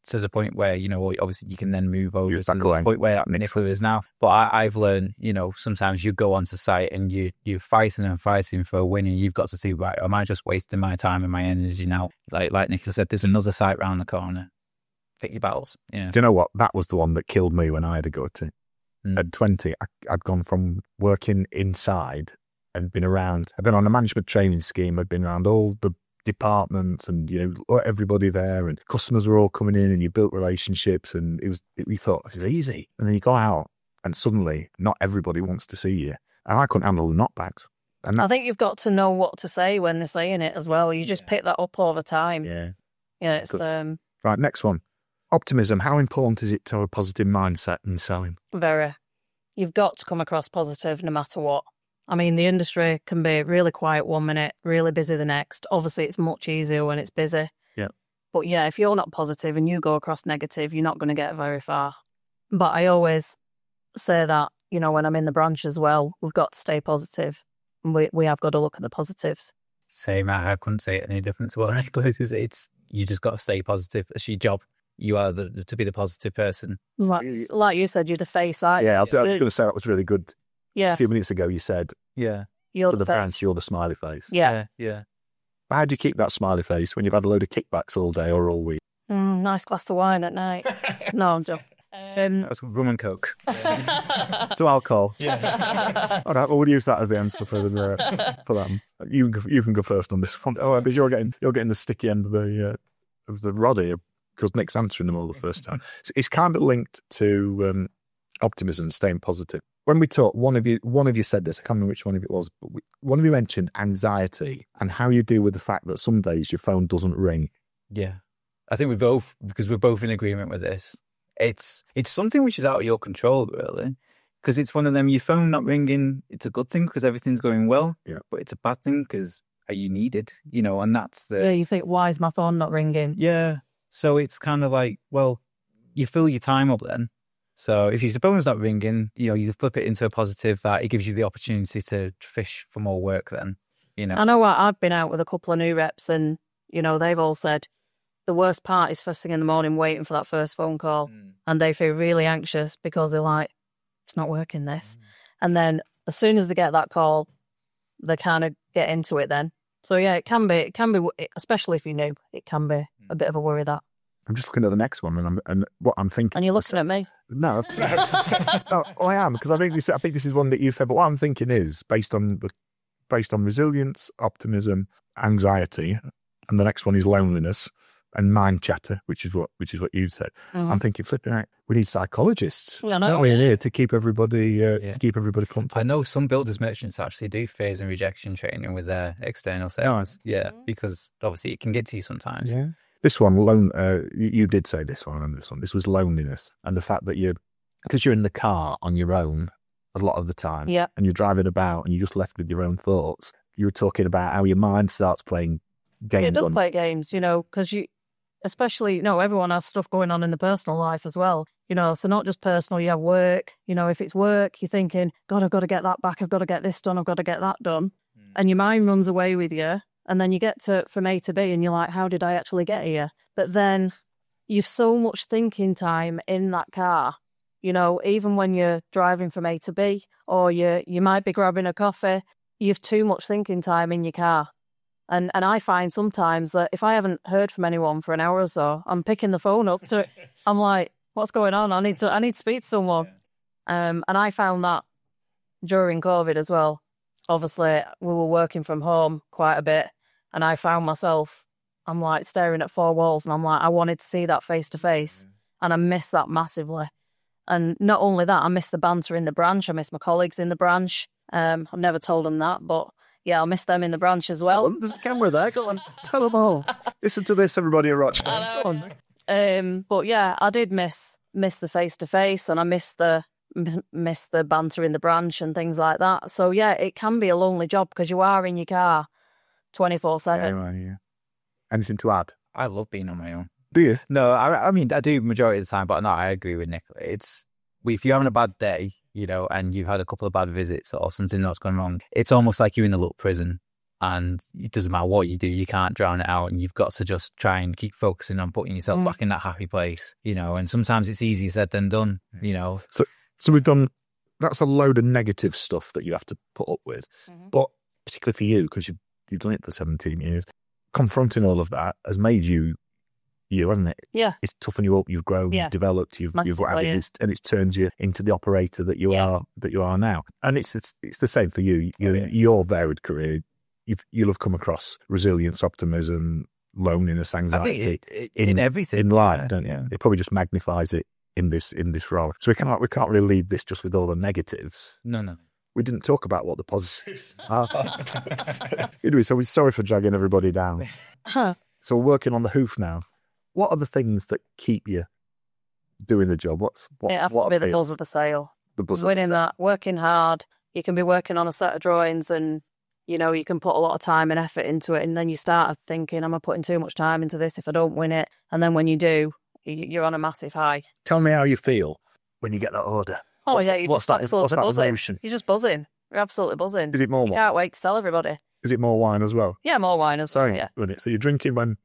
S4: to the point where, you know, obviously you can then move over to
S2: Exactly.
S4: the point where Nicola is now. But I've learned, you know, sometimes you go onto site and you're fighting and fighting for a win, and you've got to think, right, am I just wasting my time and my energy now? Like Nicola said, there's another site round the corner. Pick your battles. Yeah.
S2: Do you know what? That was the one that killed me when I had to go to. At 20, I'd gone from working inside and been around. I'd been on a management training scheme. I'd been around all the departments and, you know, everybody there, and customers were all coming in, and you built relationships, and we thought this is easy. And then you go out and suddenly not everybody wants to see you. And I couldn't handle the knockbacks. And
S3: I think you've got to know what to say when they're saying it as well. You just pick that up over time.
S2: yeah.
S3: Yeah, it's
S2: Right, next one. Optimism. How important is it to have a positive mindset in selling?
S3: very. You've got to come across positive no matter what. I mean, the industry can be really quiet one minute, really busy the next. Obviously, it's much easier when it's busy.
S2: Yeah.
S3: But yeah, if you're not positive and you go across negative, you're not going to get very far. But I always say that, you know, when I'm in the branch as well, we've got to stay positive. And we have got to look at the positives.
S4: Same. I couldn't say it any different to what Nicola is. It's you just got to stay positive. It's your job. You are to be the positive person.
S3: Like you said, you're the face.
S2: Yeah, I was going to say that was really good.
S3: Yeah.
S2: A few minutes ago, you said,
S4: Yeah.
S3: You're
S2: to the
S3: face.
S2: branch, you're the smiley face.
S3: Yeah.
S4: Yeah.
S2: How do you keep that smiley face when you've had a load of kickbacks all day or all week?
S3: Nice glass of wine at night. No, I'm joking.
S4: That's rum and coke.
S2: So alcohol. Yeah. All right. Well, we'll use that as the answer for that. You can go first on this one. Oh, because you're getting the sticky end of the rod here because Nick's answering them all the first time. So it's kind of linked to optimism, staying positive. When we talked, one of you said this. I can't remember which one of it was, but one of you mentioned anxiety and how you deal with the fact that some days your phone doesn't ring.
S4: Yeah. I think we're both in agreement with this. It's something which is out of your control, really, because it's one of them. Your phone not ringing, it's a good thing because everything's going well.
S2: Yeah.
S4: But it's a bad thing because are you needed? You know, and that's
S3: Yeah, you think, why is my phone not ringing?
S4: Yeah. So it's kind of like, well, you fill your time up then. So if your phone's not ringing, you know, you flip it into a positive that it gives you the opportunity to fish for more work then, you know.
S3: I know what, I've been out with a couple of new reps and, you know, they've all said the worst part is first thing in the morning waiting for that first phone call. And they feel really anxious because they're like, it's not working this. And then as soon as they get that call, they kind of get into it then. So yeah, it can be, especially if you're new, it can be a bit of a worry that.
S2: I'm just looking at the next one, and what I'm thinking.
S3: And you're looking at me.
S2: No, no, I am, because I think this is one that you said. But what I'm thinking is based on resilience, optimism, anxiety, and the next one is loneliness and mind chatter, which is what you said. I'm thinking, flipping out, we need psychologists.
S3: I know.
S2: Aren't we in here to keep everybody content?
S4: I know some builders merchants actually do phase and rejection training with their external sales. Yeah, because obviously it can get to you sometimes.
S2: Yeah. This one, you did say this one and this one. This was loneliness and the fact that because you're in the car on your own a lot of the time,
S3: Yeah.
S2: and you're driving about and you're just left with your own thoughts. You were talking about how your mind starts playing games.
S3: It does play games, you know, because especially, you know, everyone has stuff going on in the personal life as well, you know, so not just personal, you have work, you know, if it's work, you're thinking, God, I've got to get that back, I've got to get this done, I've got to get that done. And your mind runs away with you. And then you get from A to B and you're like, how did I actually get here? But then you've so much thinking time in that car, you know, even when you're driving from A to B or you might be grabbing a coffee, you've too much thinking time in your car. And I find sometimes that if I haven't heard from anyone for an hour or so, I'm picking the phone up. So I'm like, what's going on? I need to speak to someone. And I found that during COVID as well. Obviously, we were working from home quite a bit, and I found myself, I'm like staring at four walls, and I'm like, I wanted to see that face to face, and I miss that massively. And not only that, I miss the banter in the branch. I miss my colleagues in the branch. I've never told them that, but yeah, I miss them in the branch as well.
S2: There's a camera there. Go on, tell them all. Listen to this, everybody at Rochester.
S3: But yeah, I did miss the face to face, and I miss the banter in the branch and things like that. So yeah, it can be a lonely job because you are in your car 24/7.
S2: Yeah. Anything to add?
S4: I love being on my own.
S2: Do you?
S4: No, I mean, I do majority of the time, but no, I agree with Nicola. It's, if you're having a bad day, you know, and you've had a couple of bad visits or something that's gone wrong, it's almost like you're in a little prison. And it doesn't matter what you do, you can't drown it out, and you've got to just try and keep focusing on putting yourself back in that happy place, and sometimes it's easier said than done,
S2: So we've done, that's a load of negative stuff that you have to put up with. But particularly for you, because you've done it for 17 years, confronting all of that has made you, hasn't it?
S3: Yeah.
S2: It's toughened you up, you've grown,
S3: Yeah.
S2: you've developed, you've
S3: Massively,
S2: added
S3: yeah.
S2: this, and it's turned you into the operator that you are now. And it's the same for you. Your varied career, you'll have come across resilience, optimism, loneliness, anxiety
S4: in everything
S2: in life, don't you?
S4: Yeah.
S2: It probably just magnifies it in this role. So we can't really leave this just with all the negatives.
S4: No.
S2: We didn't talk about what the positives are. Anyway, so we're sorry for dragging everybody down. So we're working on the hoof now. What are the things that keep you doing the job? What
S3: It has to be the buzz of the sale.
S2: The buzz
S3: Winning that, working hard. You can be working on a set of drawings and, you can put a lot of time and effort into it. And then you start thinking, am I putting too much time into this if I don't win it? And then when you do, you're on a massive high.
S2: Tell me how you feel when you get that order.
S3: Oh,
S2: What's
S3: yeah,
S2: that-
S3: you're
S2: what's
S3: just
S2: that-
S3: absolutely
S2: what's that
S3: buzzing.
S2: emotion?
S3: You're just buzzing. You're absolutely buzzing.
S2: Is it more
S3: You
S2: wine?
S3: can't wait to tell everybody.
S2: Is it more wine as well?
S3: Yeah, more wine as well, yeah.
S2: Isn't it? So you're drinking when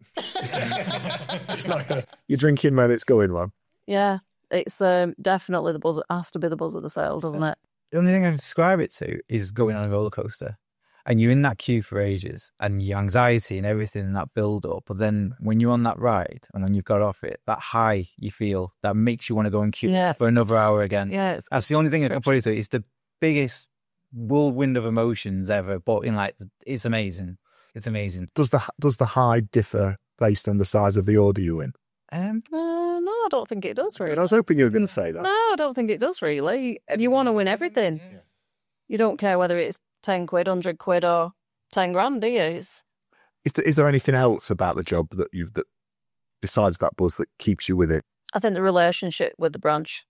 S2: it's not. You're drinking when it's going well.
S3: Yeah, it's definitely the buzz. It has to be the buzz of the sale, doesn't it?
S4: The only thing I can describe it to is going on a roller coaster, and you're in that queue for ages, and your anxiety and everything and that build up. But then when you're on that ride and when you've got off it, that high you feel that makes you want to go and queue
S3: Yes.
S4: for another hour again.
S3: Yeah,
S4: That's the only thing I can put it to. It's the biggest whirlwind of emotions ever, but it's amazing. It's amazing.
S2: Does the high differ based on the size of the order you win?
S3: no, I don't think it does really.
S2: I was hoping you were going to say that.
S3: No, I don't think it does really. You want to win everything. You don't care whether it's 10 quid, 100 quid or 10 grand, do you?
S2: Is there anything else about the job that besides that buzz that keeps you with it?
S3: I think the relationship with the branch.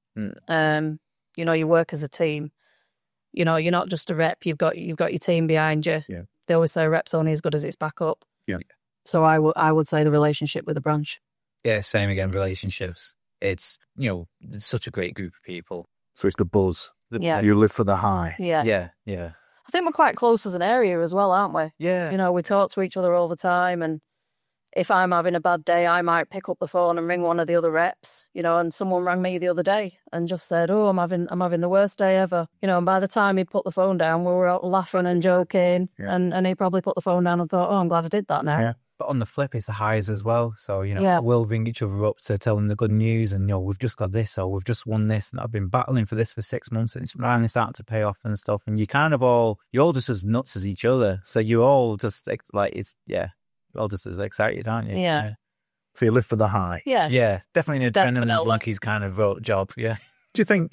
S3: You work as a team. You're not just a rep. You've got your team behind you.
S2: Yeah.
S3: They always say a rep's only as good as its backup.
S2: Yeah.
S3: So I would say the relationship with the branch.
S4: Yeah, same again, relationships. It's, it's such a great group of people.
S2: So it's the buzz.
S3: Yeah.
S2: You live for the high.
S3: Yeah.
S4: Yeah.
S3: I think we're quite close as an area as well, aren't we?
S4: Yeah.
S3: We talk to each other all the time, and if I'm having a bad day, I might pick up the phone and ring one of the other reps, and someone rang me the other day and just said, "Oh, I'm having the worst day ever." And by the time he put the phone down, we were out laughing and joking, and he probably put the phone down and thought, "Oh, I'm glad I did that now."
S2: Yeah.
S4: But on the flip, it's the highs as well. So,
S3: Yeah.
S4: we'll ring each other up to tell them the good news and, we've just got this or we've just won this and I've been battling for this for 6 months and it's finally starting to pay off and stuff. And you're all just as nuts as each other. So you're all just you're all just as excited, aren't you?
S3: Yeah.
S2: So you live for the high.
S3: Yeah.
S4: Yeah, definitely an adrenaline
S3: Definitely.
S4: junkies kind of job. Yeah.
S2: Do you think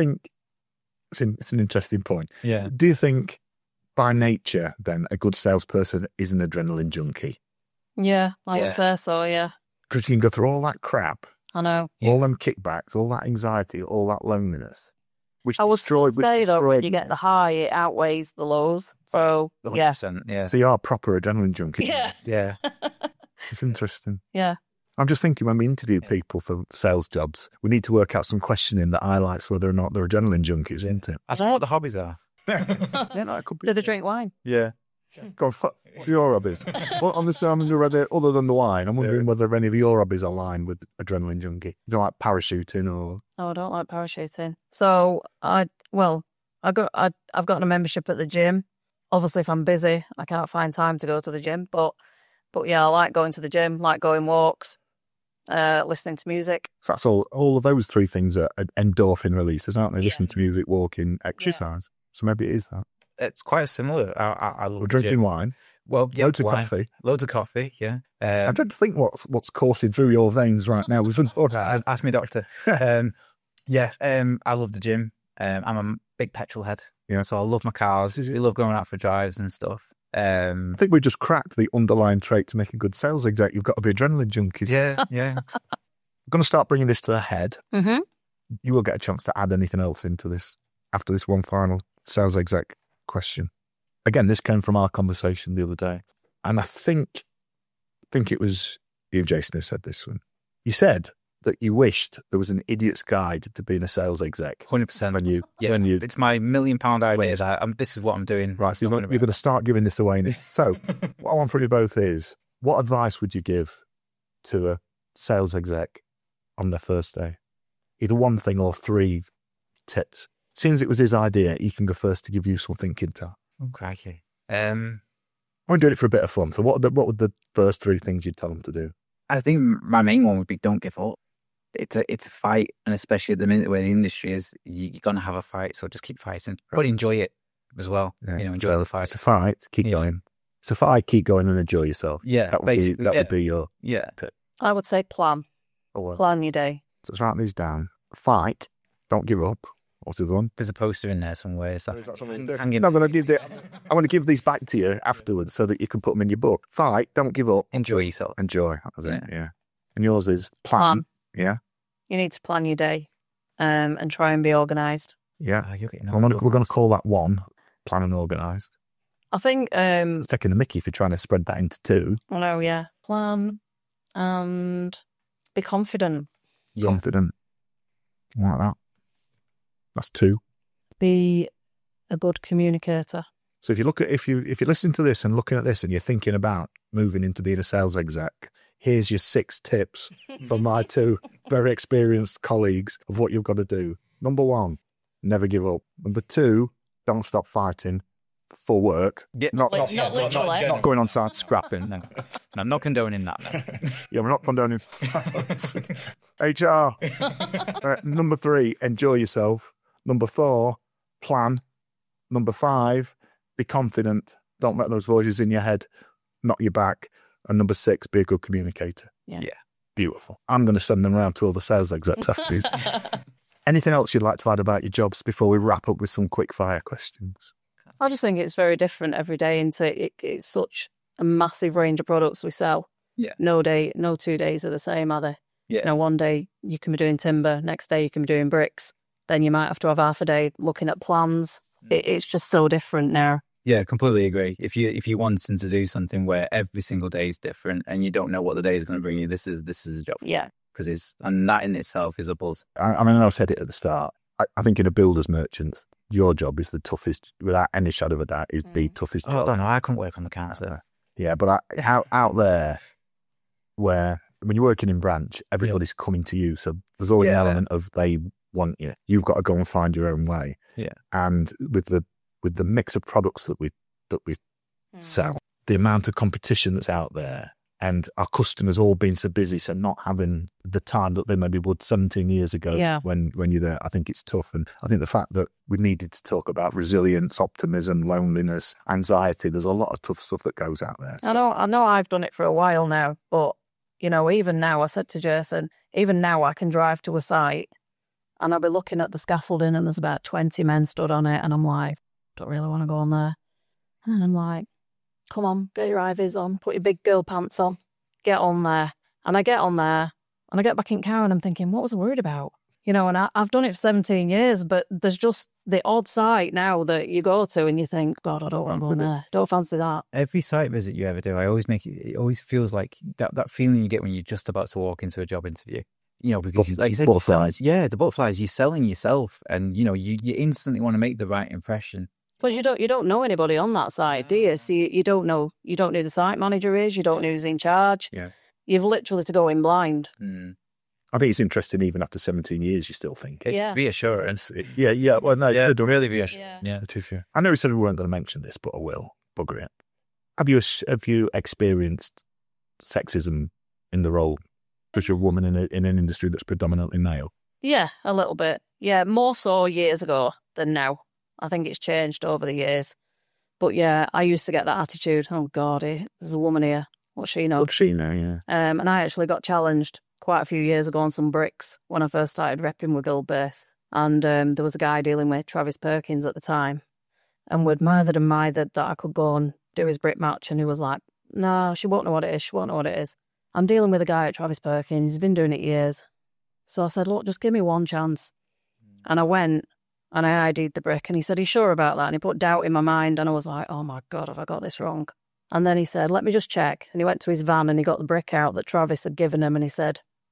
S2: it's an interesting point.
S4: Yeah.
S2: Do you think by nature then a good salesperson is an adrenaline junkie?
S3: Yeah, I
S4: Yeah.
S3: would say so, yeah.
S2: Because you can go through all that crap,
S3: I know.
S2: all them kickbacks, all that anxiety, all that loneliness. Which
S3: I would
S2: destroyed.
S3: say, though, when you get the high, it outweighs the lows. So, yeah.
S4: 100%. Yeah.
S2: So you are a proper adrenaline junkie.
S3: Yeah.
S4: Yeah.
S2: It's interesting.
S3: Yeah.
S2: I'm just thinking when we interview people for sales jobs, we need to work out some questioning that highlights whether or not they're adrenaline junkies, isn't it?
S4: I don't know what the hobbies are.
S2: Yeah, no, it could be.
S3: Do they drink wine?
S2: Yeah. Go on, what are your hobbies? Well, on this, other than the wine, I'm wondering whether any of your hobbies align with adrenaline junkie. You don't like parachuting or...
S3: No, I don't like parachuting. So, I've got a membership at the gym. Obviously, if I'm busy, I can't find time to go to the gym. But yeah, I like going to the gym, like going walks, listening to music.
S2: So that's all of those three things are endorphin releases, aren't they?
S3: Yeah.
S2: Listening to music, walking, exercise. So maybe it is that.
S4: It's quite similar. I love
S2: We're
S4: the
S2: drinking
S4: gym.
S2: wine,
S4: Well, yeah,
S2: loads of
S4: wine.
S2: coffee.
S4: Loads of coffee, yeah.
S2: I'm trying to think what's coursing through your veins right now.
S4: Ask me, doctor. I love the gym. I'm a big petrol head.
S2: Yeah.
S4: So I love my cars. I love going out for drives and stuff.
S2: I think we just cracked the underlying trait to make a good sales exec. You've got to be adrenaline junkies.
S4: Yeah.
S2: I'm going to start bringing this to a head.
S3: Mm-hmm.
S2: You will get a chance to add anything else into this after this one final sales exec question. Again, this came from our conversation the other day. And I think it was you, Jason, who said this one. You said that you wished there was an idiot's guide to being a sales exec?
S4: 100%.
S2: When you,
S4: Yeah,
S2: when you,
S4: it's my £1 million idea that this is what I'm doing.
S2: right, so you're going to start giving this away. So, what I want from you both is, what advice would you give to a sales exec on their first day? Either one thing or 3 tips. Since it was his idea, he can go first to give you some thinking time.
S4: Oh, crikey.
S2: I'm doing it for a bit of fun. So, what would the first 3 things you'd tell them to do?
S4: I think my main one would be don't give up. It's a fight, and especially at the minute where the industry is, you're going to have a fight, so just keep fighting. But enjoy it as well.
S2: Yeah.
S4: Enjoy the fight.
S2: It's a fight. Keep going. It's a fight. Keep going and enjoy yourself.
S4: Yeah,
S2: that would
S4: basically.
S2: would be your
S4: Yeah.
S2: tip.
S3: I would say plan.
S2: Or,
S3: Plan your day.
S2: so let's write these down. Fight. Don't give up. What's the other one?
S4: There's a poster in there somewhere. Is that hanging?
S2: No, I'm going to give these back to you afterwards so that you can put them in your book. Fight. Don't give up.
S4: Enjoy yourself.
S2: Enjoy. That was it. Yeah. And yours is plan. Yeah.
S3: You need to plan your day and try and be organised.
S2: Yeah.
S4: Oh, you're getting
S2: We're going to call that one, plan and organised.
S3: I think,
S2: It's taking the mickey if you're trying to spread that into 2.
S3: I know, yeah, plan and be confident.
S4: Yeah.
S2: Confident. Like that. That's 2.
S3: Be a good communicator.
S2: So if you look at if you're listening to this and looking at this and you're thinking about moving into being a sales exec, here's your 6 tips from my 2 very experienced colleagues of what you've got to do. Number 1, never give up. Number 2, don't stop fighting for work.
S4: Yeah,
S3: Not literally.
S2: Not going on site scrapping.
S4: No. I'm not condoning that. No.
S2: Yeah, we're not condoning HR. Number 3, enjoy yourself. Number 4, plan. Number 5, be confident. Don't let those voices in your head knock you back. And number 6, be a good communicator.
S3: Yeah.
S2: Beautiful. I'm going to send them around to all the sales execs after these. Anything else you'd like to add about your jobs before we wrap up with some quick fire questions?
S3: I just think it's very different every day. It's such a massive range of products we sell.
S4: Yeah.
S3: No 2 days are the same, are they?
S4: Yeah.
S3: One day you can be doing timber, next day you can be doing bricks. Then you might have to have half a day looking at plans. It's just so different now.
S4: Yeah, completely agree. If you wanting to do something where every single day is different and you don't know what the day is going to bring you, this is a job.
S3: Yeah.
S4: Because and that in itself is a buzz.
S2: I mean, I said it at the start. I think in a builder's merchant, your job is the toughest, without any shadow of a doubt, is the toughest
S4: I
S2: job.
S4: don't know. I couldn't work on the council.
S2: Yeah, but how out there where when you're working in branch, everybody's coming to you. So there's always an element of they want you. You've got to go and find your own way.
S4: Yeah.
S2: And with the mix of products that we sell, the amount of competition that's out there, and our customers all being so busy, so not having the time that they maybe would 17 years ago when you're there, I think it's tough. And I think the fact that we needed to talk about resilience, optimism, loneliness, anxiety, there's a lot of tough stuff that goes out there. So.
S3: I know I've done it for a while now, but, even now, I said to Jason, even now I can drive to a site and I'll be looking at the scaffolding and there's about 20 men stood on it and I'm like, don't really want to go on there. And I'm like, come on, get your ivys on, put your big girl pants on, get on there. And I get on there and I get back in car and I'm thinking, what was I worried about? And I've done it for 17 years, but there's just the odd site now that you go to and you think, God, I don't want to go there. Don't fancy that.
S4: Every site visit you ever do, I always it always feels like that feeling you get when you're just about to walk into a job interview. Because like you said,
S2: butterflies.
S4: The butterflies, you're selling yourself and, you instantly want to make the right impression.
S3: But you don't know anybody on that site, do you? So you don't know who the site manager is, you don't know who's in charge.
S2: Yeah.
S3: You've literally to go in blind.
S4: Mm.
S2: I think it's interesting, even after 17 years, you still think.
S3: Yeah.
S4: Reassurance.
S2: Yeah. Well, no,
S4: yeah, really reassurance.
S3: Yeah.
S2: It is, yeah. I know we said we weren't going to mention this, but I will. Bugger it. Have you experienced sexism in the role? Because you're a woman in an industry that's predominantly male.
S3: Yeah, a little bit. Yeah, more so years ago than now. I think it's changed over the years. But yeah, I used to get that attitude. Oh God, there's a woman here. What's she know?
S2: What's she know? Yeah.
S3: And I actually got challenged quite a few years ago on some bricks when I first started repping with Guildbase. And there was a guy dealing with Travis Perkins at the time. And we'd mithered and mithered that I could go and do his brick match. And he was like, no, she won't know what it is. She won't know what it is. I'm dealing with a guy at Travis Perkins. He's been doing it years. So I said, look, just give me one chance. And I went and I ID'd the brick. And he said, are you sure about that? And he put doubt in my mind. And I was like, oh my God, have I got this wrong? And then he said, let me just check. And he went to his van and he got the brick out that Travis had given him. And he said,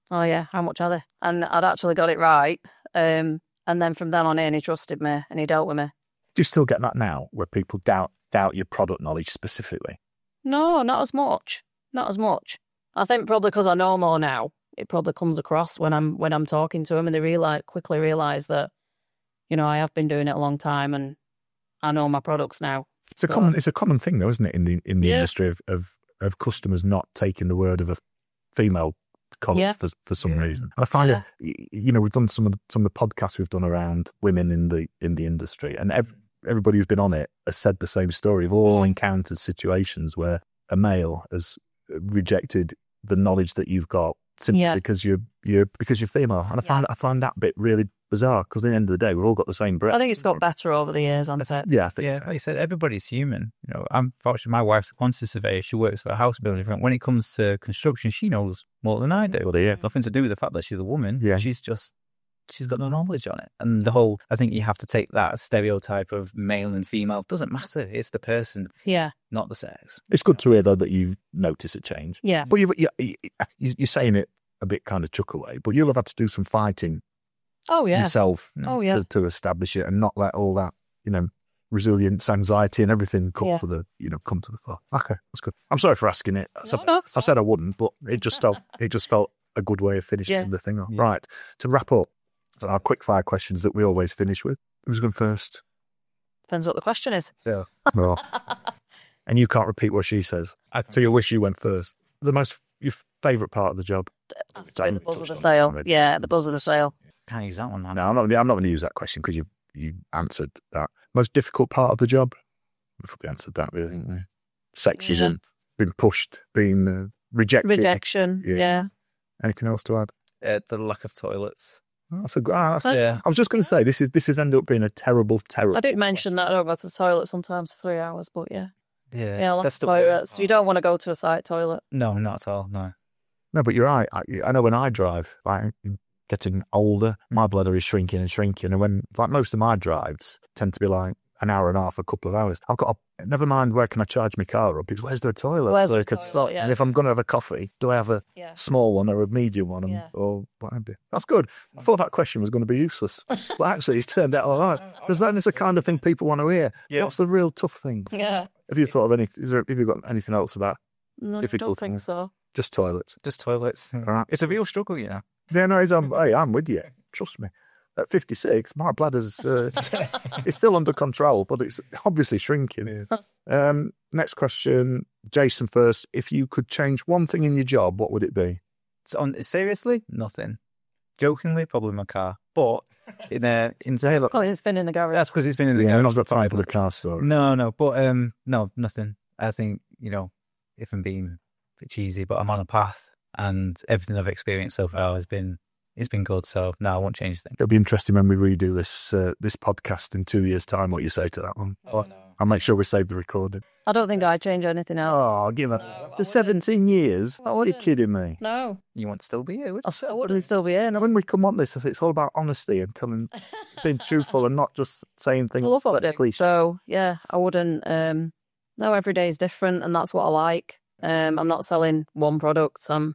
S3: oh yeah, how much are they? And I'd actually got it right. And then from then on in, he trusted me and he dealt with me.
S2: Do you still get that now, where people doubt your product knowledge specifically?
S3: No, not as much. Not as much. I think probably because I know more now, it probably comes across when I'm talking to them, and they quickly realise that, you know, I have been doing it a long time and I know my products now.
S2: It's a common thing, though, isn't it, in the industry of customers not taking the word of a female colleague for some reason. And I find it, we've done some of the podcasts we've done around women in the industry, and everybody who's been on it has said the same story. We've all encountered situations where a male has rejected the knowledge that you've got simply because you're female. And I find that bit really bizarre, because at the end of the day, we've all got the same breath.
S3: I think it's got better over the years, hasn't it?
S2: Yeah, I think
S4: like you said, everybody's human. You know, I'm fortunate. My wife's a quantity surveyor. She works for a house building. When it comes to construction, she knows more than I do. Nothing to do with the fact that she's a woman. Yeah, she's got no knowledge on it. And I think you have to take that stereotype of male and female. It doesn't matter. It's the person, not the sex.
S2: It's good to hear, though, that you notice a change.
S3: Yeah.
S2: But you're saying it a bit kind of chuck away, but you'll have had to do some fighting yourself to establish it, and not let all that, resilience, anxiety and everything come to the fore. Okay, that's good. I'm sorry for asking it. I said I wouldn't, but it just felt a good way of finishing the thing off. Yeah. Right, to wrap up, our quick fire questions that we always finish with. Who's going first?
S3: Depends what the question is.
S2: Yeah. Well, and you can't repeat what she says. So you wish you went first. Your favourite part of the job?
S3: The buzz of the sale. Yeah, the buzz of the sale.
S4: Can't use that one, man.
S2: No, I'm not going to use that question because you answered that. Most difficult part of the job? We've probably answered that, really, haven't we? Sexism, being pushed, being rejected.
S3: Rejection, yeah.
S2: Anything else to add?
S4: The lack of toilets.
S2: I was just going to say, this has ended up being a terrible.
S3: I did mention that I don't go to the toilet sometimes for 3 hours, but yeah, lack
S4: that's
S3: of toilets. You don't want to go to a site toilet.
S4: No, not at all.
S2: No, but you're right. I know when I drive, like, getting older, my bladder is shrinking and shrinking, and when most of my drives tend to be like an hour and a half, a couple of hours. I've got never mind where can I charge my car up, because where's there a toilet? And if I'm going to have a coffee, do I have a small one or a medium one or whatever? That's good. I thought that question was going to be useless, but actually it's turned out all right, because that is the kind of thing people want to hear. Yeah. What's the real tough thing? Yeah. Have you thought of any? Have you got anything else about?
S3: No, I don't think so.
S2: Just toilets.
S4: All right. It's a real struggle,
S2: Yeah, no, I'm with you. Trust me. At 56, my bladder's it's still under control, but it's obviously shrinking. Next question, Jason first. If you could change one thing in your job, what would it be?
S4: Seriously, nothing. Jokingly, probably my car. But in Taylor,
S3: it's been in the garage.
S4: That's because it's been in the garage.
S2: I've not got time for the car story.
S4: No, but no, nothing. I think, if I'm being a bit cheesy, but I'm on a path, and everything I've experienced so far has been. It's been good, so no, I won't change things.
S2: It'll be interesting when we redo this podcast in 2 years' time, what you say to that one. No. I'll make sure we save the recording.
S3: I don't think I'd change anything else.
S2: Oh, give it. For 17 years? Are you kidding me?
S3: No.
S4: You won't still be here, would you?
S3: I wouldn't still be here. No.
S2: When we come on this, it's all about honesty and being truthful and not just saying things.
S3: I love what I do. So, yeah, I wouldn't. No, every day is different, and that's what I like. I'm not selling one product. And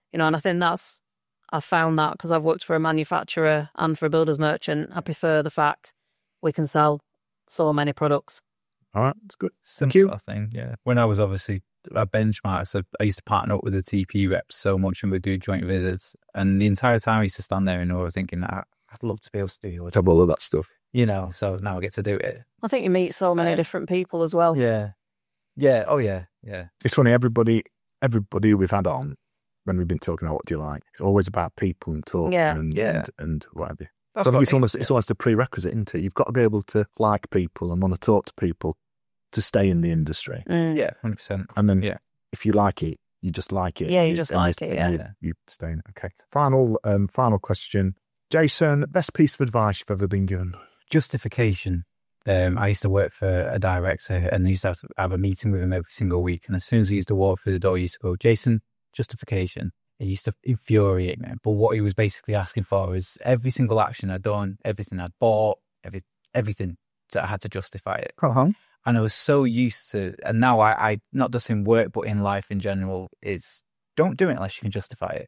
S3: I think I've found that because I've worked for a manufacturer and for a builder's merchant. I prefer the fact we can sell so many products.
S2: All right, that's good.
S4: Simple thing, yeah. When I was obviously at Benchmark, so I used to partner up with the TP reps so much, and we'd do joint visits. And the entire time I used to stand there and I was thinking, I'd love to be able to do
S2: all of that stuff.
S4: So now I get to do it.
S3: I think you meet so many different people as well.
S4: Yeah. Yeah. Oh, yeah. Yeah.
S2: It's funny, everybody we've had on, when we've been talking about what do you like, it's always about people and talk and what have you. So I think it's almost a prerequisite, isn't it? You've got to be able to like people and want to talk to people to stay in the industry.
S4: Yeah, 100%.
S2: And then if you like it, you just like it.
S3: Yeah, you just like it, yeah.
S2: You stay in it. Okay. Final question. Jason, best piece of advice you've ever been given?
S4: Justification. I used to work for a director, and I used to have a meeting with him every single week. And as soon as he used to walk through the door, he used to go, Jason, justification. It used to infuriate me. But what he was basically asking for is every single action I'd done, everything I'd bought, everything that I had to justify it.
S2: Uh-huh.
S4: And I was so used to, and now I not just in work, but in life in general, is don't do it unless you can justify it.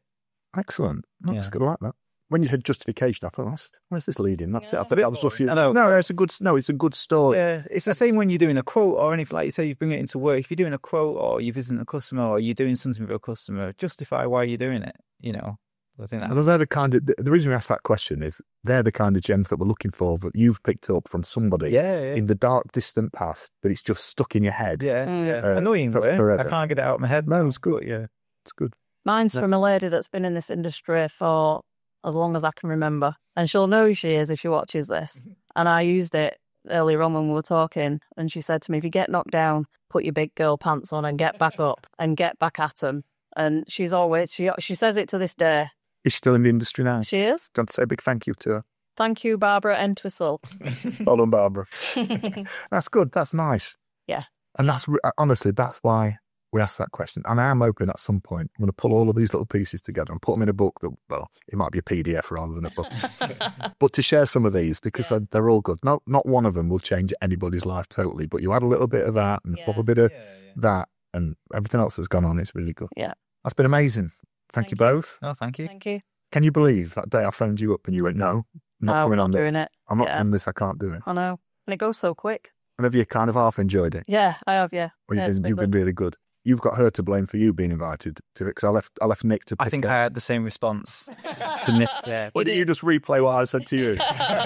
S2: Excellent. No, That's
S4: Yeah.
S2: good. I like that. When you said justification, I thought, where's this leading? That's
S3: Yeah.
S2: it. I was looking.
S4: I know.
S2: No, it's a good. No, it's a good story.
S4: Yeah, it's the same when you're doing a quote or anything. Like you say, you bring it into work. If you're doing a quote or you're visiting a customer or you're doing something with a customer, justify why you're doing it. You know, I think
S2: And
S4: that's
S2: they're the kind of the reason we asked that question is they're the kind of gems that we're looking for that you've picked up from somebody
S4: yeah,
S2: in the dark, distant past, but it's just stuck in your head.
S4: yeah,
S3: Mm.
S4: yeah. Annoying, way.
S2: forever.
S4: I can't get it out of my head.
S2: No, it's good.
S4: Yeah,
S2: It's good.
S3: Mine's
S2: No.
S3: from a lady that's been in this industry for as long as I can remember. And she'll know who she is if she watches this. And I used it earlier on when we were talking. And she said to me, if you get knocked down, put your big girl pants on and get back up and get back at them. And she's always, she says it to this day.
S2: Is she still in the industry now?
S3: She is.
S2: Don't say a big thank you to her.
S3: Thank you, Barbara Entwistle.
S2: Well done, Barbara. That's good. That's nice.
S3: Yeah.
S2: And that's honestly, that's why we asked that question. And I am hoping at some point I'm going to pull all of these little pieces together and put them in a book that, well, it might be a PDF rather than a book. But to share some of these because
S3: Yeah.
S2: they're all good. Not one of them will change anybody's life totally, but you add a little bit of that and
S3: Yeah.
S2: pop a bit of that and everything else that's gone on. It's really good.
S3: Yeah.
S2: That's been amazing. Thank you
S3: Thank you.
S2: both.
S4: Oh, thank you.
S3: Thank you.
S2: Can you believe that day I phoned you up and you went, no, not
S3: No,
S2: coming on
S3: not
S2: this.
S3: doing it.
S2: I'm not
S3: Yeah.
S2: doing this. I can't do it.
S3: I know. And it goes so quick.
S2: And have you kind of half enjoyed it?
S3: Yeah, I have, yeah.
S2: Or
S3: Yeah, it's
S2: you've been
S3: good.
S2: really good. You've got her to blame for you being invited to it because I left Nick to pick
S4: I think
S2: her.
S4: I had the same response to Nick. Yeah,
S2: Why didn't you just replay what I said to you?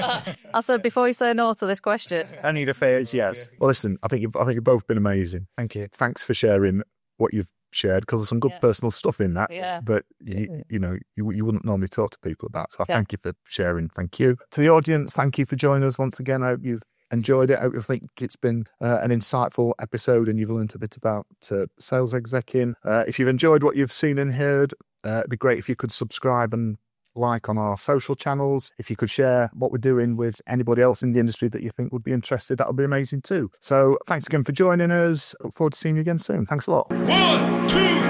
S3: I said, before you say no to this question.
S2: I need a fair yes. Well, listen, I think you've both been amazing.
S4: thank you.
S2: Thanks for sharing what you've shared because there's some good
S3: Yeah.
S2: personal stuff in that
S3: Yeah.
S2: that you wouldn't normally talk to people about. So I
S3: Yeah.
S2: thank you for sharing. Thank you to the audience. Thank you for joining us once again. I hope you've enjoyed it. I hope you think it's been an insightful episode and you've learned a bit about sales execing. If you've enjoyed what you've seen and heard, it'd be great if you could subscribe and like on our social channels. If you could share what we're doing with anybody else in the industry that you think would be interested, that would be amazing too. So thanks again for joining us. Look forward to seeing you again soon. Thanks a lot.
S1: 1, 2,